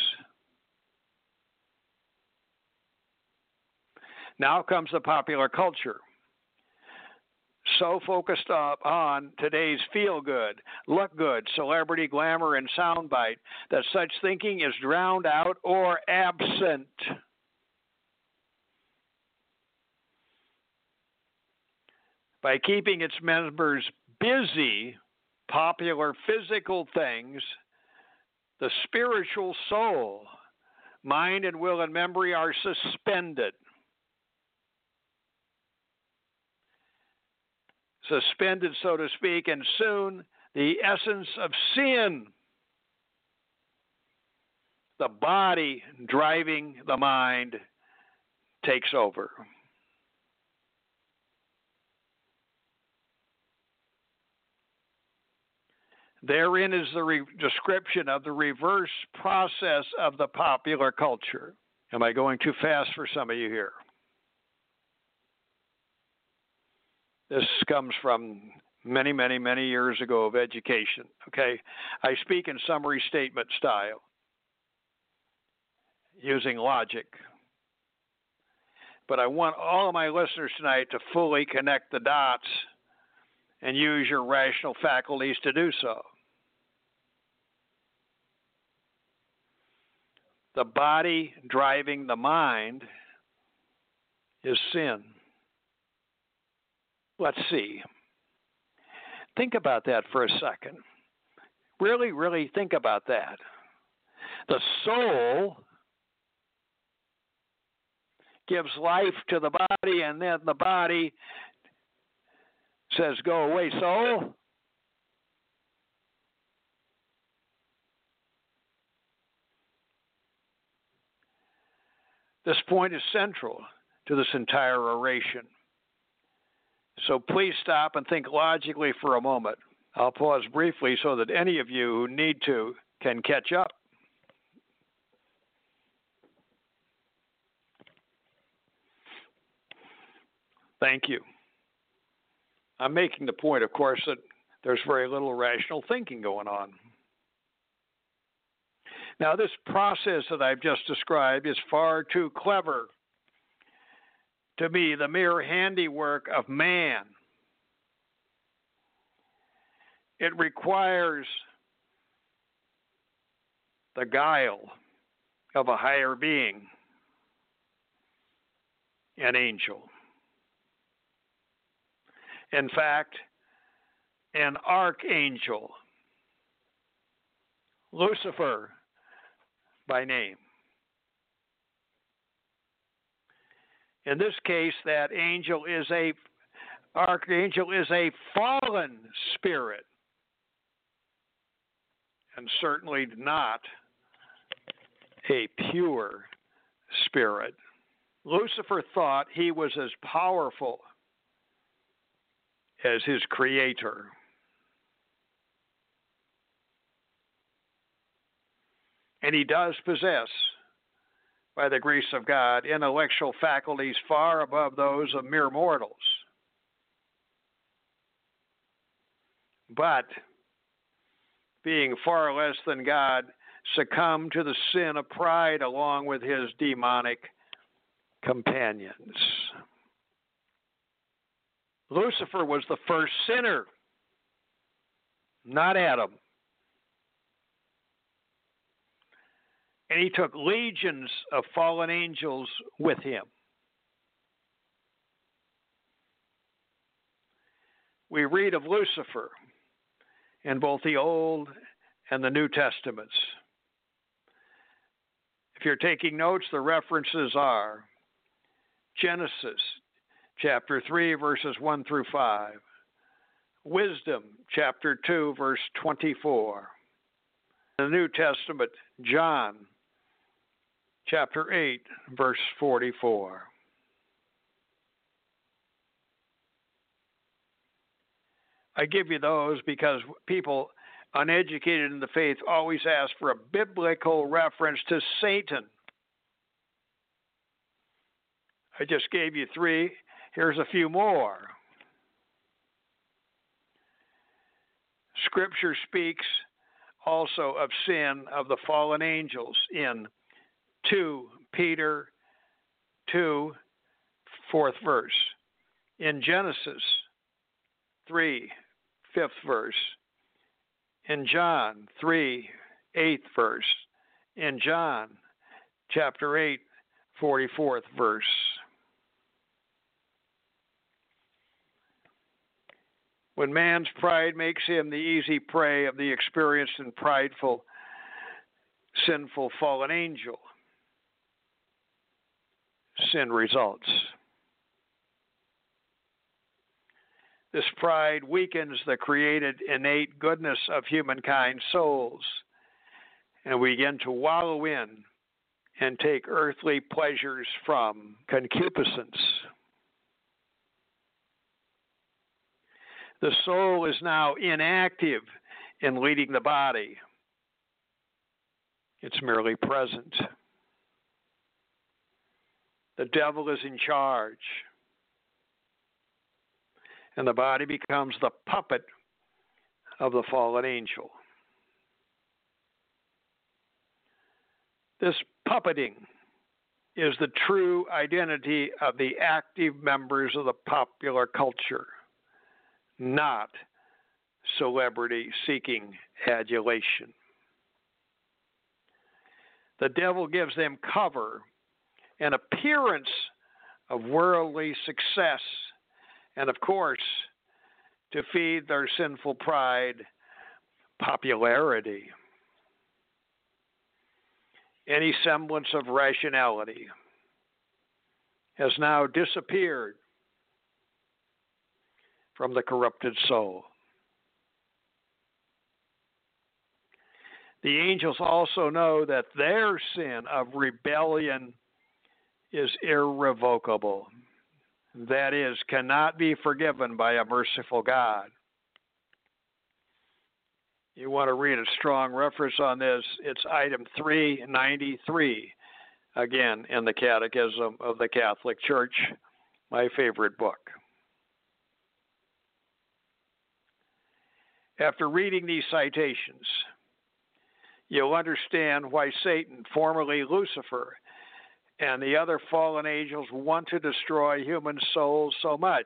Now comes the popular culture. so focused up on today's feel-good, look-good, celebrity glamour, and soundbite that such thinking is drowned out or absent. By keeping its members busy, popular physical things, the spiritual soul, mind and will and memory are suspended. Suspended, so to speak, and soon the essence of sin, the body driving the mind, takes over. Therein is the re- description of the reverse process of the popular culture. Am I going too fast for some of you here? This comes from many, many, many years ago of education, okay? I speak in summary statement style, using logic. But I want all of my listeners tonight to fully connect the dots and use your rational faculties to do so. The body driving the mind is sin. Let's see. Think about that for a second. Really, really think about that. The soul gives life to the body, and then the body says, "Go away, soul." This point is central to this entire oration. So please stop and think logically for a moment. I'll pause briefly so that any of you who need to can catch up. Thank you. I'm making the point, of course, that there's very little rational thinking going on. Now, this process that I've just described is far too clever to be the mere handiwork of man. It requires the guile of a higher being, an angel. In fact, an archangel, Lucifer by name. In this case, that angel is a archangel is a fallen spirit, and certainly not a pure spirit. Lucifer thought he was as powerful as his creator. And he does possess, by the grace of God, intellectual faculties far above those of mere mortals. But, being far less than God, succumbed to the sin of pride along with his demonic companions. Lucifer was the first sinner, not Adam. And he took legions of fallen angels with him. We read of Lucifer in both the Old and the New Testaments. If you're taking notes, the references are Genesis chapter three, verses one through five. Wisdom chapter two, verse twenty-four. In the New Testament, John chapter eight, verse forty-four. I give you those because people uneducated in the faith always ask for a biblical reference to Satan. I just gave you three. Here's a few more. Scripture speaks also of sin of the fallen angels in Second Peter two, fourth verse. In Genesis three, fifth verse. In John three, eighth verse. In John chapter eight, forty-fourth verse. When man's pride makes him the easy prey of the experienced and prideful, sinful, fallen angel, sin results. This pride weakens the created innate goodness of humankind's souls, and we begin to wallow in and take earthly pleasures from concupiscence. The soul is now inactive in leading the body. It's merely present. The devil is in charge. And the body becomes the puppet of the fallen angel. This puppeting is the true identity of the active members of the popular culture, not celebrity seeking adulation. The devil gives them cover, an appearance of worldly success, and of course, to feed their sinful pride, popularity. Any semblance of rationality has now disappeared from the corrupted soul. The angels also know that their sin of rebellion is irrevocable. That is, cannot be forgiven by a merciful God. You want to read a strong reference on this, it's item three ninety-three, again, in the Catechism of the Catholic Church, my favorite book. After reading these citations, you'll understand why Satan, formerly Lucifer, and the other fallen angels want to destroy human souls so much.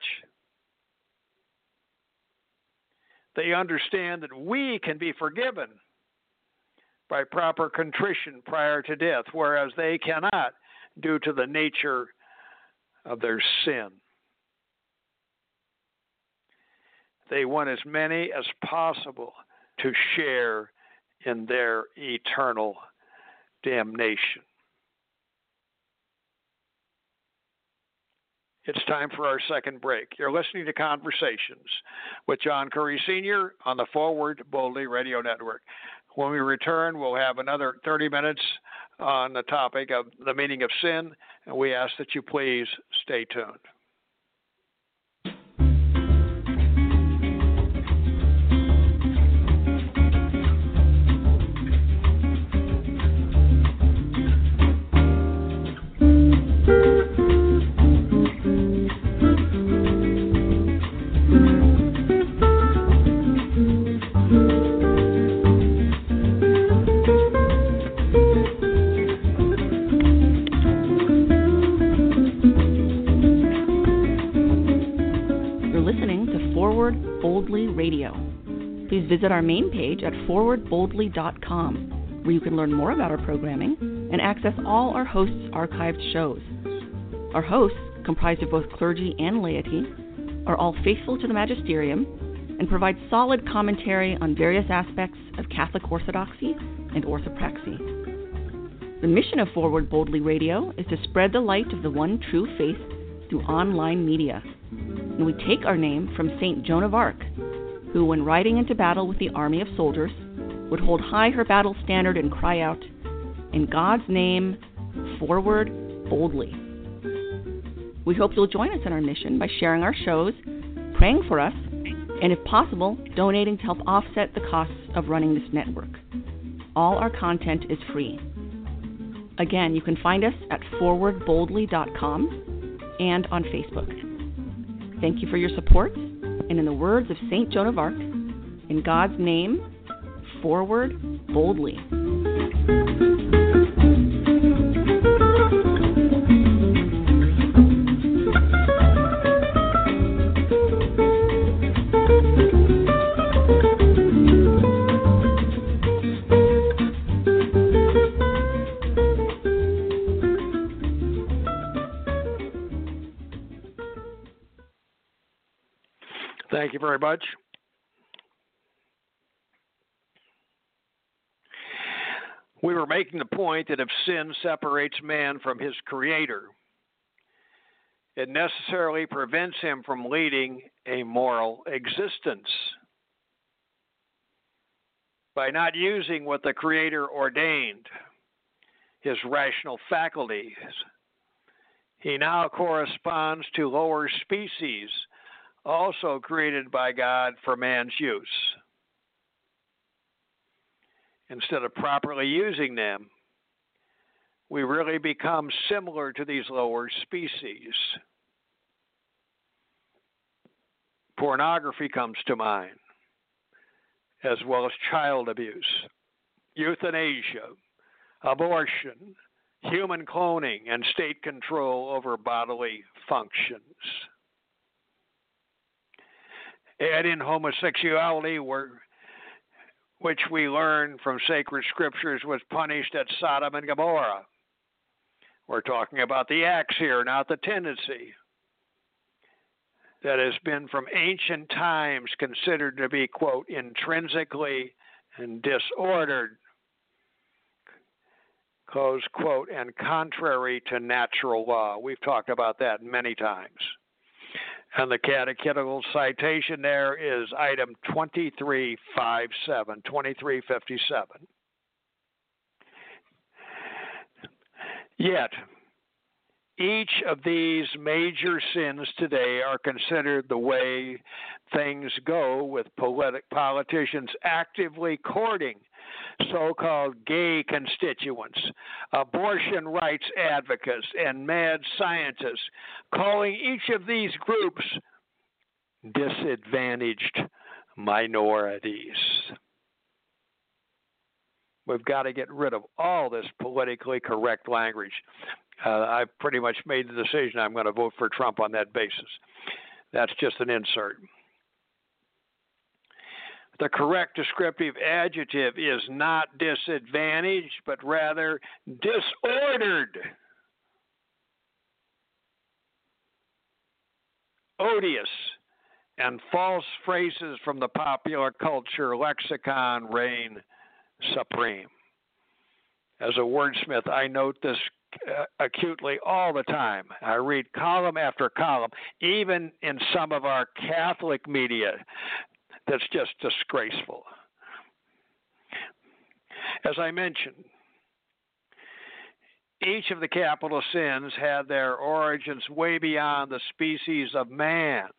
They understand that we can be forgiven by proper contrition prior to death, whereas they cannot due to the nature of their sin. They want as many as possible to share in their eternal damnation. It's time for our second break. You're listening to Conversations with John Curry Senior on the Forward Boldly Radio Network. When we return, we'll have another thirty minutes on the topic of the meaning of sin, and we ask that you please stay tuned. Radio. Please visit our main page at forward boldly dot com, where you can learn more about our programming and access all our hosts' archived shows. Our hosts, comprised of both clergy and laity, are all faithful to the magisterium and provide solid commentary on various aspects of Catholic orthodoxy and orthopraxy. The mission of Forward Boldly Radio is to spread the light of the one true faith through online media. And we take our name from Saint Joan of Arc, who, when riding into battle with the army of soldiers, would hold high her battle standard and cry out, "In God's name, forward boldly." We hope you'll join us in our mission by sharing our shows, praying for us, and if possible, donating to help offset the costs of running this network. All our content is free. Again, you can find us at forward boldly dot com and on Facebook. Thank you for your support, and in the words of Saint Joan of Arc, in God's name, forward boldly. very much. We were making the point that if sin separates man from his Creator, it necessarily prevents him from leading a moral existence. By not using what the Creator ordained, his rational faculties, he now corresponds to lower species, also created by God for man's use. Instead of properly using them, we really become similar to these lower species. Pornography comes to mind, as well as child abuse, euthanasia, abortion, human cloning, and state control over bodily functions. Add in homosexuality, where which we learn from sacred scriptures was punished at Sodom and Gomorrah. We're talking about the acts here, not the tendency. That has been from ancient times considered to be, quote, intrinsically and disordered, close quote, and contrary to natural law. We've talked about that many times. And the catechetical citation there is item twenty-three fifty-seven, twenty-three fifty-seven. Yet, each of these major sins today are considered the way things go with politi- politicians actively courting so-called gay constituents, abortion rights advocates, and mad scientists, calling each of these groups disadvantaged minorities. We've got to get rid of all this politically correct language. Uh, I've pretty much made the decision I'm going to vote for Trump on that basis. That's just an insert. The correct descriptive adjective is not disadvantaged, but rather disordered, odious, and false phrases from the popular culture lexicon reign supreme. As a wordsmith, I note this uh, acutely all the time. I read column after column, even in some of our Catholic media. That's just disgraceful. As I mentioned, each of the capital sins had their origins way beyond the species of man.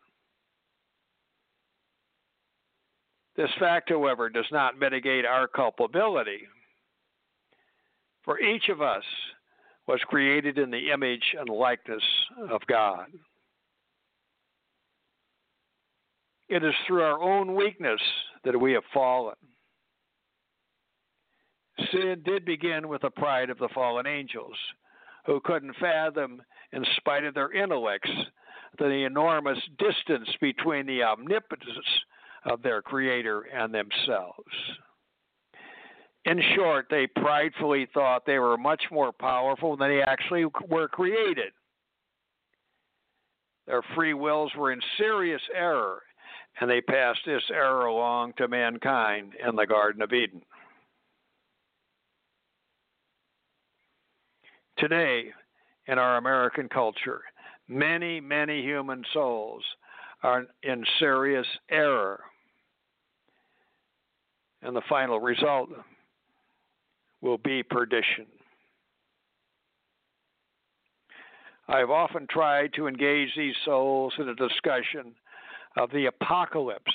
This fact, however, does not mitigate our culpability, for each of us was created in the image and likeness of God. It is through our own weakness that we have fallen. Sin did begin with the pride of the fallen angels, who couldn't fathom, in spite of their intellects, the enormous distance between the omnipotence of their Creator and themselves. In short, they pridefully thought they were much more powerful than they actually were created. Their free wills were in serious error, and they passed this error along to mankind in the Garden of Eden. Today, in our American culture, many, many human souls are in serious error. And the final result will be perdition. I've often tried to engage these souls in a discussion of the apocalypse,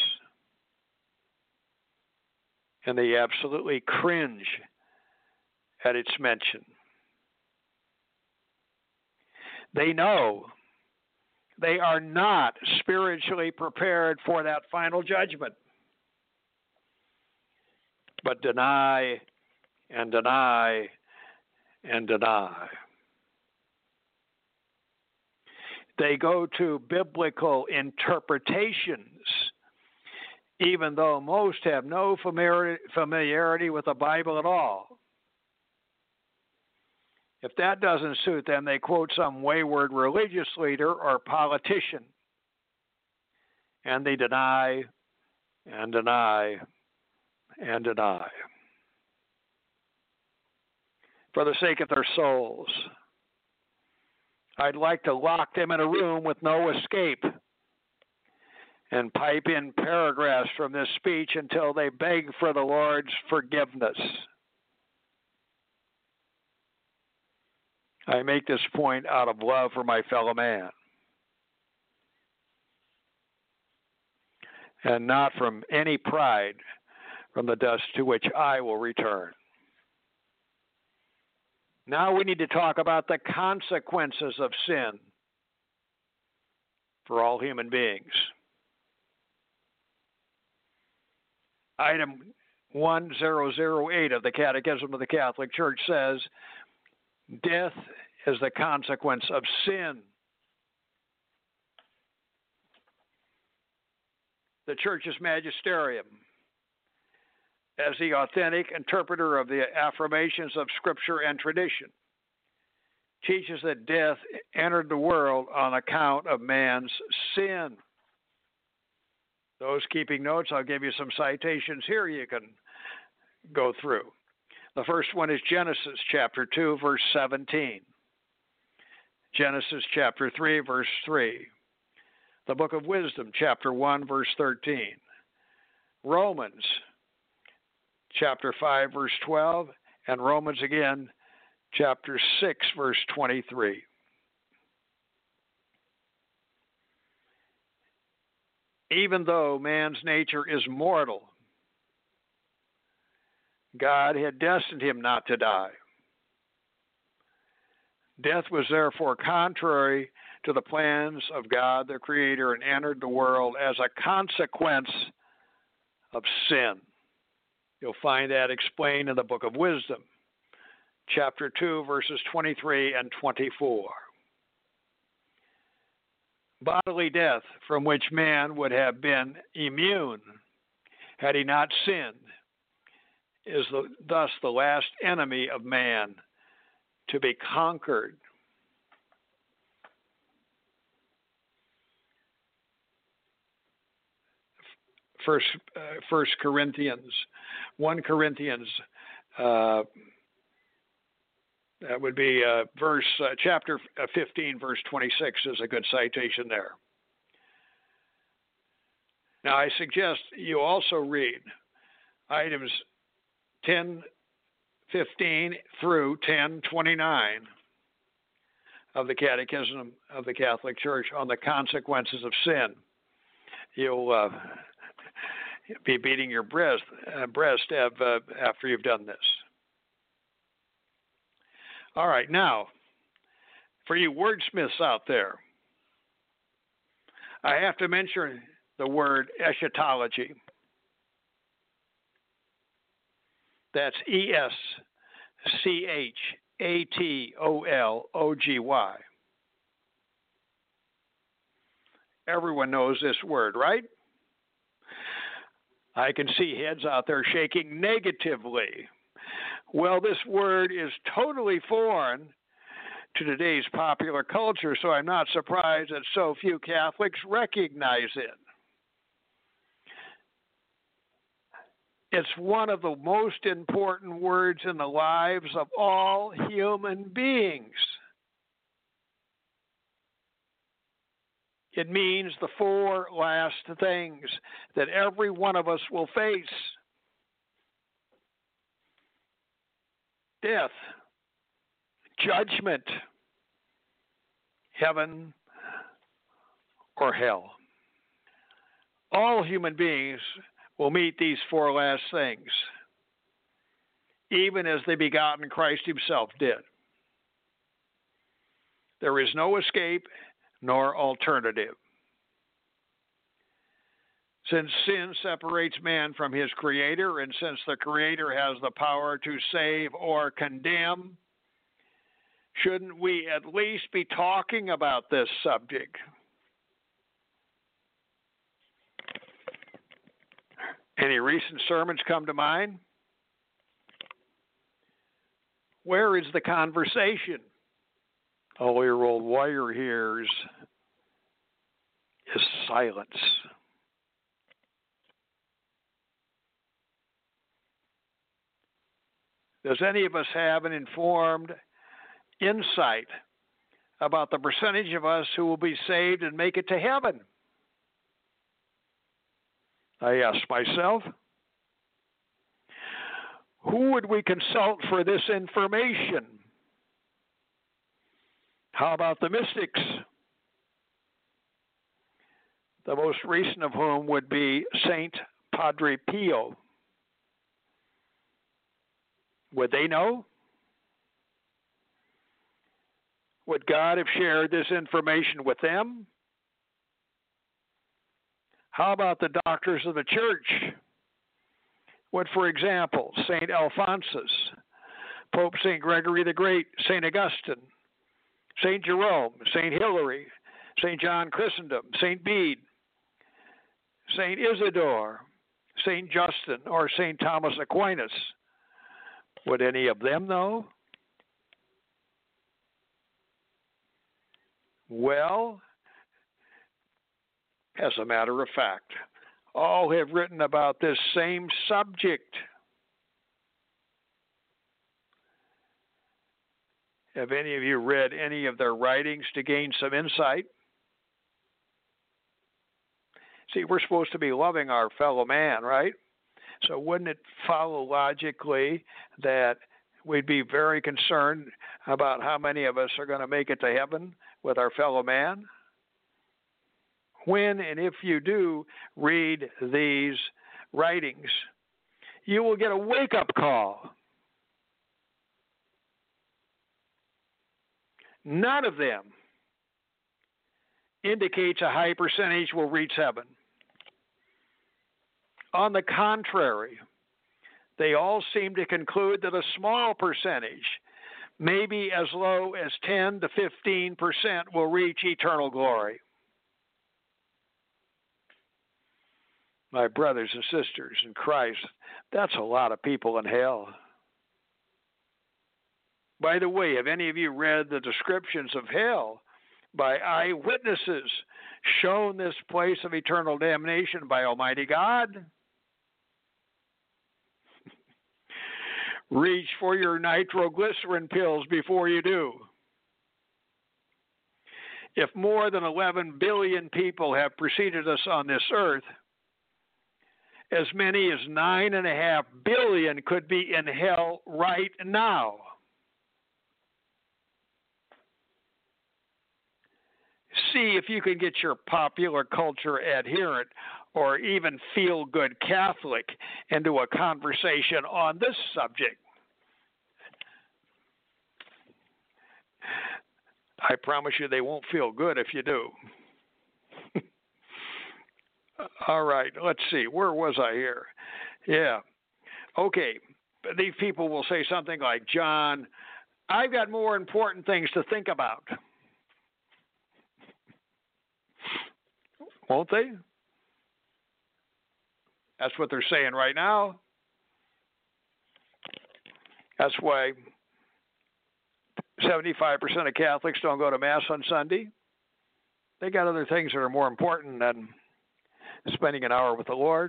and they absolutely cringe at its mention. They know they are not spiritually prepared for that final judgment, but deny and deny and deny. They go to biblical interpretations, even though most have no familiarity with the Bible at all. If that doesn't suit them, they quote some wayward religious leader or politician and they deny and deny and deny. For the sake of their souls, I'd like to lock them in a room with no escape and pipe in paragraphs from this speech until they beg for the Lord's forgiveness. I make this point out of love for my fellow man, and not from any pride from the dust to which I will return. Now we need to talk about the consequences of sin for all human beings. Item one thousand eight of the Catechism of the Catholic Church says, death is the consequence of sin. The Church's magisterium, as the authentic interpreter of the affirmations of Scripture and tradition, teaches that death entered the world on account of man's sin. Those keeping notes, I'll give you some citations here you can go through. The first one is Genesis chapter two, verse seventeen. Genesis chapter three, verse three. The Book of Wisdom, chapter one, verse thirteen. Romans chapter five, verse twelve, and Romans again, chapter six, verse twenty-three. Even though man's nature is mortal, God had destined him not to die. Death was therefore contrary to the plans of God the Creator and entered the world as a consequence of sin. You'll find that explained in the Book of Wisdom, chapter two, verses twenty-three and twenty-four. Bodily death, from which man would have been immune had he not sinned, is the, thus the last enemy of man to be conquered. First, uh, First Corinthians, First Corinthians, uh, that would be uh, verse uh, chapter fifteen, verse twenty-six is a good citation there. Now, I suggest you also read items ten fifteen through ten twenty-nine of the Catechism of the Catholic Church on the consequences of sin. You'll uh, be beating your breast, uh, breast have, uh, after you've done this. All right, now, for you wordsmiths out there, I have to mention the word eschatology. That's E S C H A T O L O G Y. Everyone knows this word, right? I can see heads out there shaking negatively. Well, this word is totally foreign to today's popular culture, so I'm not surprised that so few Catholics recognize it. It's one of the most important words in the lives of all human beings. It means the four last things that every one of us will face: death, judgment, heaven, or hell. All human beings will meet these four last things, even as the begotten Christ himself did. There is no escape nor alternative. Since sin separates man from his Creator, and since the Creator has the power to save or condemn, shouldn't we at least be talking about this subject? Any recent sermons come to mind? Where is the conversation? All your old wire hears is silence. Does any of us have an informed insight about the percentage of us who will be saved and make it to heaven? I ask myself, who would we consult for this information? How about the mystics? The most recent of whom would be Saint Padre Pio. Would they know? Would God have shared this information with them? How about the doctors of the church? Would, for example, Saint Alphonsus, Pope Saint Gregory the Great, Saint Augustine, Saint Jerome, Saint Hilary, Saint John Chrysostom, Saint Bede, Saint Isidore, Saint Justin, or Saint Thomas Aquinas, would any of them know? Well, as a matter of fact, all have written about this same subject. Have any of you read any of their writings to gain some insight? See, we're supposed to be loving our fellow man, right? So wouldn't it follow logically that we'd be very concerned about how many of us are going to make it to heaven with our fellow man? When and if you do read these writings, you will get a wake-up call. None of them indicates a high percentage will reach heaven. On the contrary, they all seem to conclude that a small percentage, maybe as low as ten to fifteen percent, will reach eternal glory. My brothers and sisters in Christ, that's a lot of people in hell. By the way, have any of you read the descriptions of hell by eyewitnesses shown this place of eternal damnation by Almighty God? Reach for your nitroglycerin pills before you do. If more than eleven billion people have preceded us on this earth, as many as nine and a half billion could be in hell right now. See if you can get your popular culture adherent or even feel-good Catholic into a conversation on this subject. I promise you they won't feel good if you do. All right, let's see. Where was I here? Yeah. Okay. These people will say something like, John, I've got more important things to think about. Won't they? That's what they're saying right now. That's why seventy-five percent of Catholics don't go to Mass on Sunday. They got other things that are more important than spending an hour with the Lord.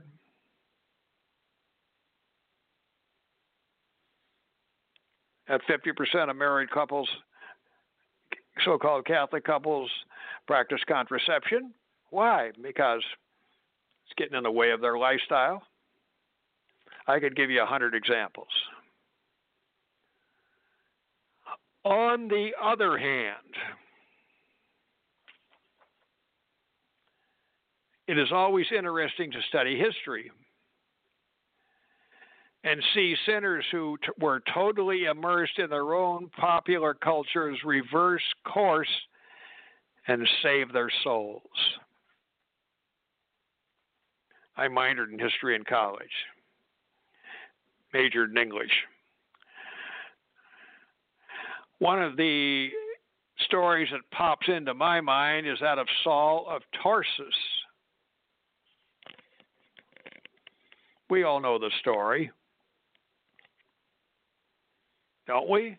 At fifty percent of married couples, so-called Catholic couples, practice contraception. Why? Because it's getting in the way of their lifestyle. I could give you a hundred examples. On the other hand, it is always interesting to study history and see sinners who t- were totally immersed in their own popular culture's reverse course and save their souls. I minored in history in college, majored in English. One of the stories that pops into my mind is that of Saul of Tarsus. We all know the story, don't we?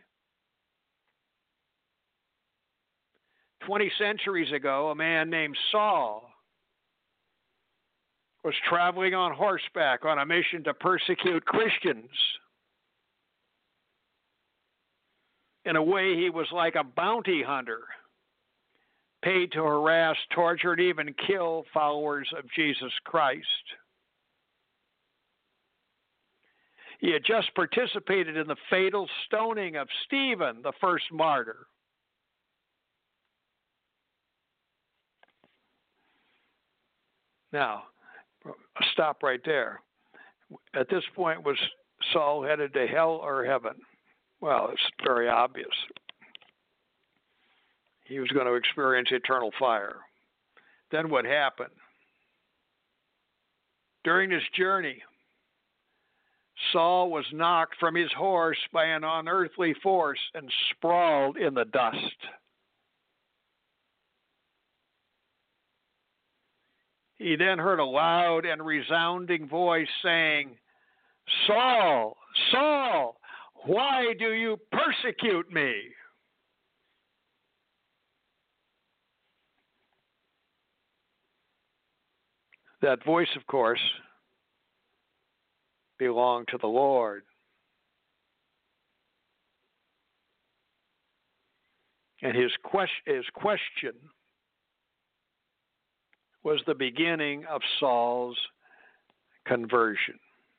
Twenty centuries ago, a man named Saul was traveling on horseback on a mission to persecute Christians. In a way, he was like a bounty hunter, paid to harass, torture, and even kill followers of Jesus Christ. He had just participated in the fatal stoning of Stephen, the first martyr. Now, stop right there. At this point, was Saul headed to hell or heaven? Well, it's very obvious. He was going to experience eternal fire. Then what happened? During this journey, Saul was knocked from his horse by an unearthly force and sprawled in the dust. He then heard a loud and resounding voice saying, "Saul, Saul, why do you persecute me?" That voice, of course, belonged to the Lord. And his question, his question was the beginning of Saul's conversion.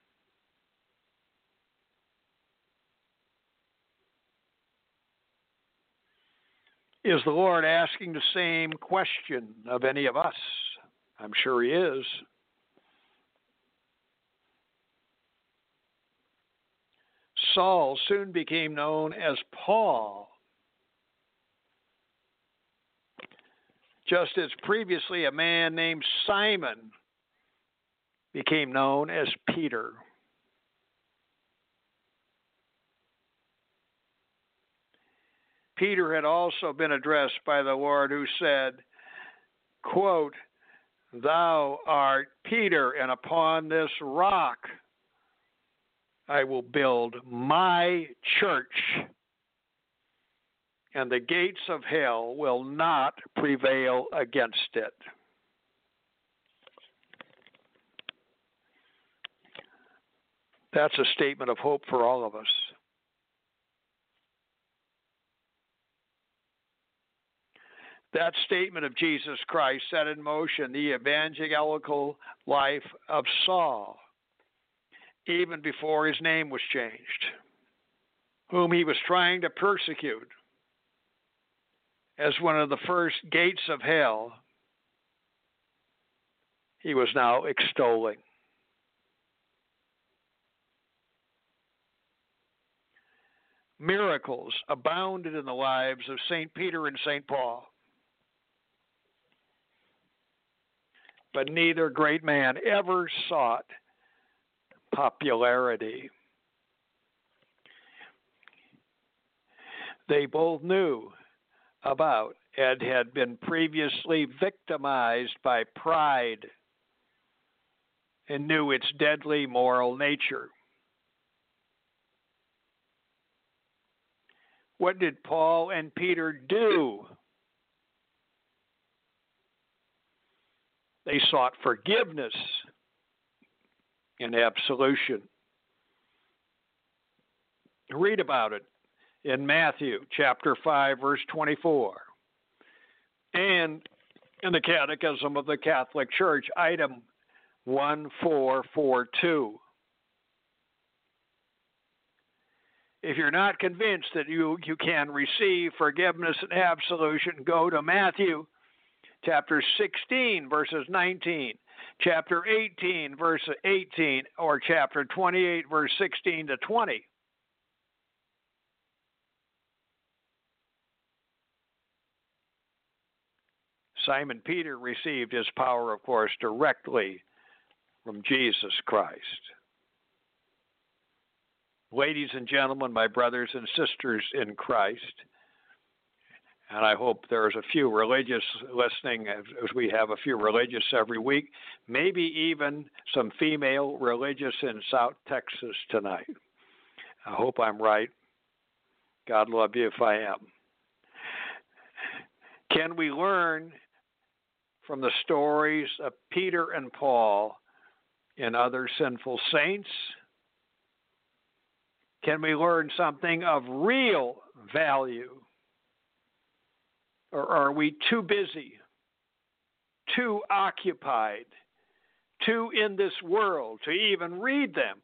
Is the Lord asking the same question of any of us? I'm sure he is. Saul soon became known as Paul, just as previously a man named Simon became known as Peter. Peter had also been addressed by the Lord, who said, quote, "Thou art Peter, and upon this rock I will build my church, and the gates of hell will not prevail against it." That's a statement of hope for all of us. That statement of Jesus Christ set in motion the evangelical life of Saul, even before his name was changed, whom he was trying to persecute as one of the first gates of hell. He was now extolling. Miracles abounded in the lives of Saint Peter and Saint Paul. But neither great man ever sought popularity. They both knew about and had been previously victimized by pride and knew its deadly moral nature. What did Paul and Peter do? They sought forgiveness and absolution. Read about it in Matthew chapter five, verse twenty-four, and in the Catechism of the Catholic Church, item one four four two. If you're not convinced that you, you can receive forgiveness and absolution, go to Matthew chapter sixteen, verses nineteen, chapter eighteen, verse eighteen, or chapter twenty-eight, verse sixteen to twenty. Simon Peter received his power, of course, directly from Jesus Christ. Ladies and gentlemen, my brothers and sisters in Christ, and I hope there's a few religious listening, as we have a few religious every week, maybe even some female religious in South Texas tonight. I hope I'm right. God love you if I am. Can we learn from the stories of Peter and Paul and other sinful saints? Can we learn something of real value? Or are we too busy, too occupied, too in this world to even read them?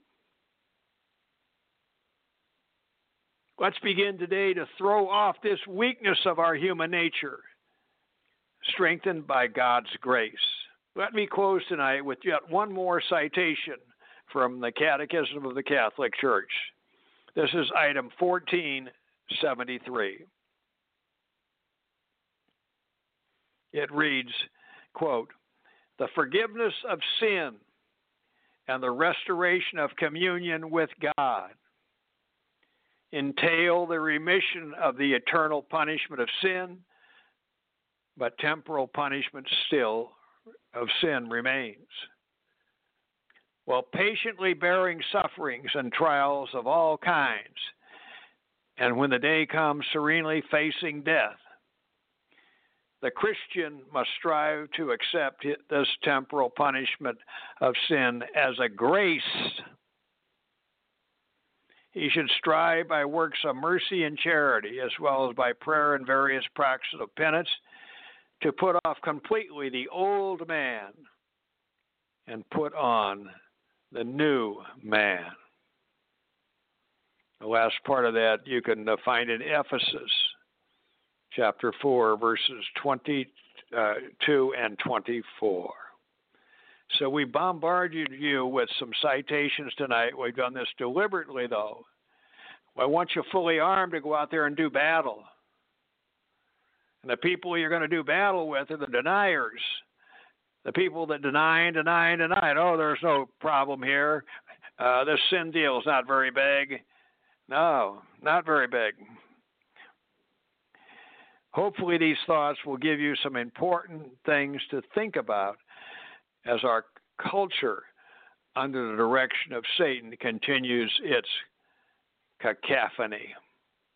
Let's begin today to throw off this weakness of our human nature, strengthened by God's grace. Let me close tonight with yet one more citation from the Catechism of the Catholic Church. This is item fourteen seventy-three. It reads, quote, "The forgiveness of sin and the restoration of communion with God entail the remission of the eternal punishment of sin, but temporal punishment still of sin remains. While patiently bearing sufferings and trials of all kinds, and when the day comes serenely facing death, the Christian must strive to accept this temporal punishment of sin as a grace. He should strive by works of mercy and charity, as well as by prayer and various practices of penance, to put off completely the old man and put on the new man." The last part of that you can find in Ephesus, chapter four, verses twenty-two and twenty-four. So we bombarded you with some citations tonight. We've done this deliberately, though. I want you fully armed to go out there and do battle. And the people you're going to do battle with are the deniers. The people that deny and deny and deny. Oh, there's no problem here. Uh, this sin deal is not very big. No, not very big. Hopefully these thoughts will give you some important things to think about as our culture, under the direction of Satan, continues its cacophony.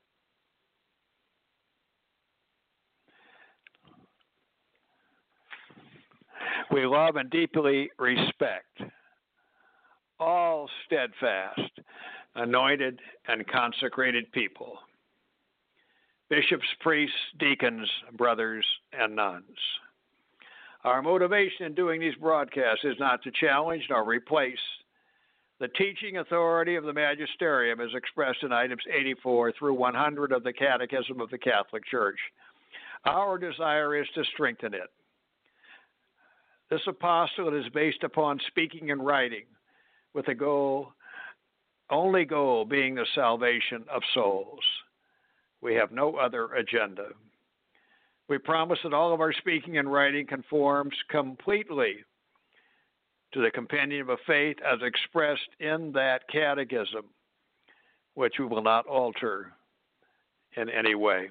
We love and deeply respect all steadfast, anointed, and consecrated people, bishops, priests, deacons, brothers, and nuns. Our motivation in doing these broadcasts is not to challenge nor replace the teaching authority of the magisterium as expressed in items eighty-four through one hundred of the Catechism of the Catholic Church. Our desire is to strengthen it. This apostolate is based upon speaking and writing, with the goal, only goal being the salvation of souls. We have no other agenda. We promise that all of our speaking and writing conforms completely to the compendium of faith as expressed in that catechism, which we will not alter in any way.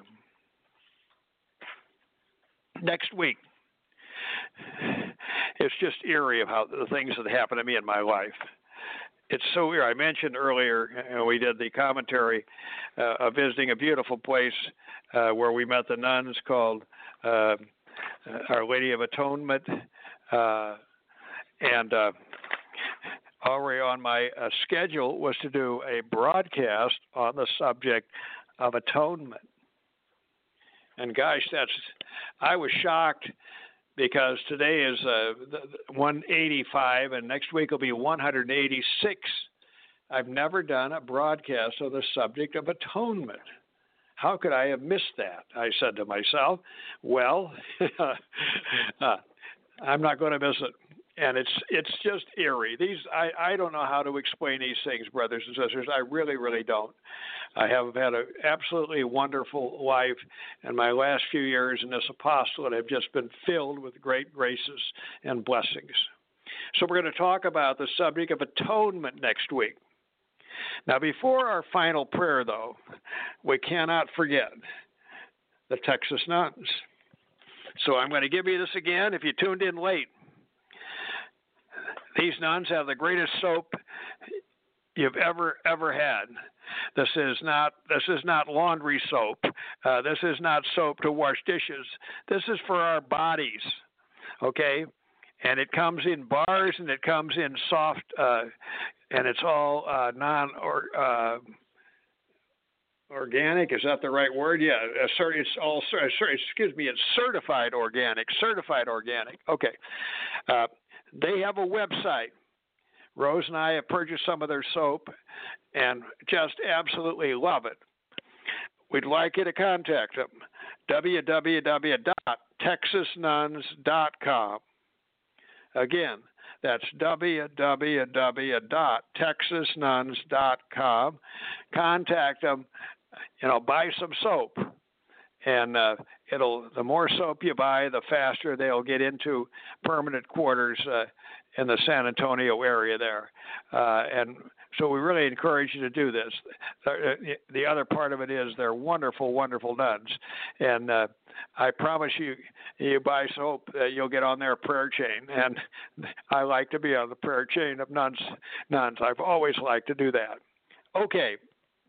Next week, it's just eerie of how the things that happen to me in my life. It's so weird. I mentioned earlier, and we did the commentary uh, of visiting a beautiful place uh, where we met the nuns called uh, Our Lady of Atonement. Uh, and uh, already on my uh, schedule was to do a broadcast on the subject of atonement. And gosh, that's, I was shocked because today is uh, one eighty-five, and next week will be one eighty-six. I've never done a broadcast on the subject of atonement. How could I have missed that? I said to myself, well, uh, I'm not going to miss it. And it's it's just eerie. These I, I don't know how to explain these things, brothers and sisters. I really, really don't. I have had an absolutely wonderful life, and my last few years in this apostolate have just been filled with great graces and blessings. So we're going to talk about the subject of atonement next week. Now, before our final prayer, though, we cannot forget the Texas nuns. So I'm going to give you this again if you tuned in late. These nuns have the greatest soap you've ever, ever had. This is not this is not laundry soap. Uh, this is not soap to wash dishes. This is for our bodies, okay? And it comes in bars and it comes in soft, uh, and it's all uh, non or uh, Organic, is that the right word? Yeah, it's all. Excuse me, it's certified organic. Certified organic. Okay. Uh, they have a website. Rose and I have purchased some of their soap, and just absolutely love it. We'd like you to contact them. w w w dot texas nuns dot com. Again, that's w w w dot texas nuns dot com. Contact them. You know, buy some soap, and uh, it'll. The more soap you buy, the faster they'll get into permanent quarters uh, in the San Antonio area there. Uh, and so we really encourage you to do this. The, the other part of it is they're wonderful, wonderful nuns, and uh, I promise you, you buy soap, uh, you'll get on their prayer chain. And I like to be on the prayer chain of nuns. Nuns. I've always liked to do that. Okay.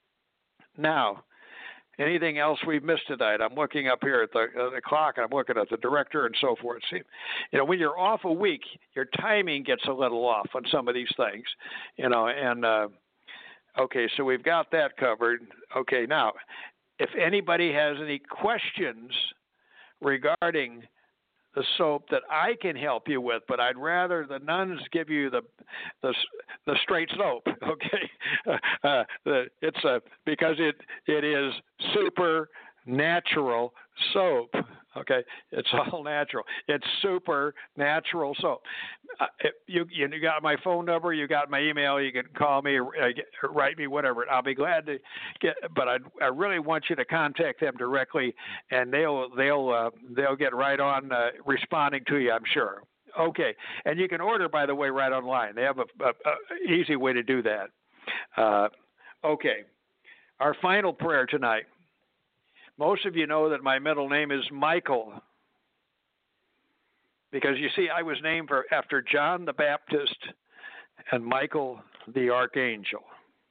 Now, anything else we've missed tonight? I'm looking up here at the, uh, the clock, and I'm looking at the director and so forth. See, you know, when you're off a week, your timing gets a little off on some of these things, you know, and, uh, okay, so we've got that covered. Okay, now, if anybody has any questions regarding the soap that I can help you with, but I'd rather the nuns give you the the, the straight soap. Okay, uh, the, it's a because it it is super natural soap. Okay, it's all natural. It's super natural soap. Uh, you you got my phone number. You got my email. You can call me, or write me, whatever. I'll be glad to get. But I I really want you to contact them directly, and they'll they'll uh, they'll get right on uh, responding to you, I'm sure. Okay, and you can order, by the way, right online. They have a, a, a easy way to do that. Uh, okay, our final prayer tonight. Most of you know that my middle name is Michael, because you see, I was named for, after John the Baptist and Michael the Archangel.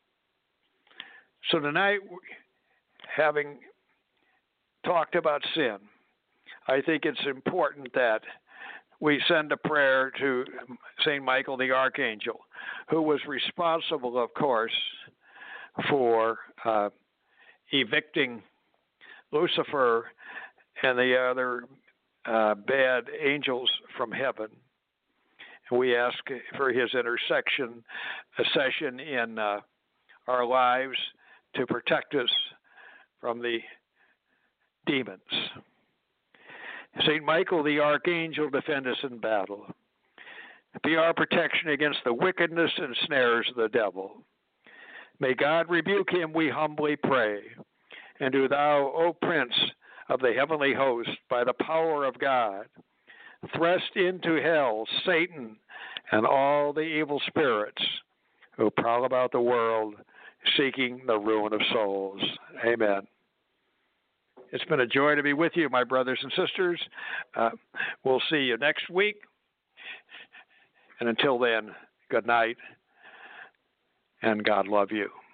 So tonight, having talked about sin, I think it's important that we send a prayer to Saint Michael the Archangel, who was responsible, of course, for uh, evicting Lucifer and the other uh, bad angels from heaven. And we ask for his intercession, accession in uh, our lives to protect us from the demons. Saint Michael the Archangel, defend us in battle. Be our protection against the wickedness and snares of the devil. May God rebuke him, we humbly pray. And do thou, O Prince of the heavenly host, by the power of God, thrust into hell Satan and all the evil spirits who prowl about the world seeking the ruin of souls. Amen. It's been a joy to be with you, my brothers and sisters. Uh, we'll see you next week. And until then, good night, and God love you.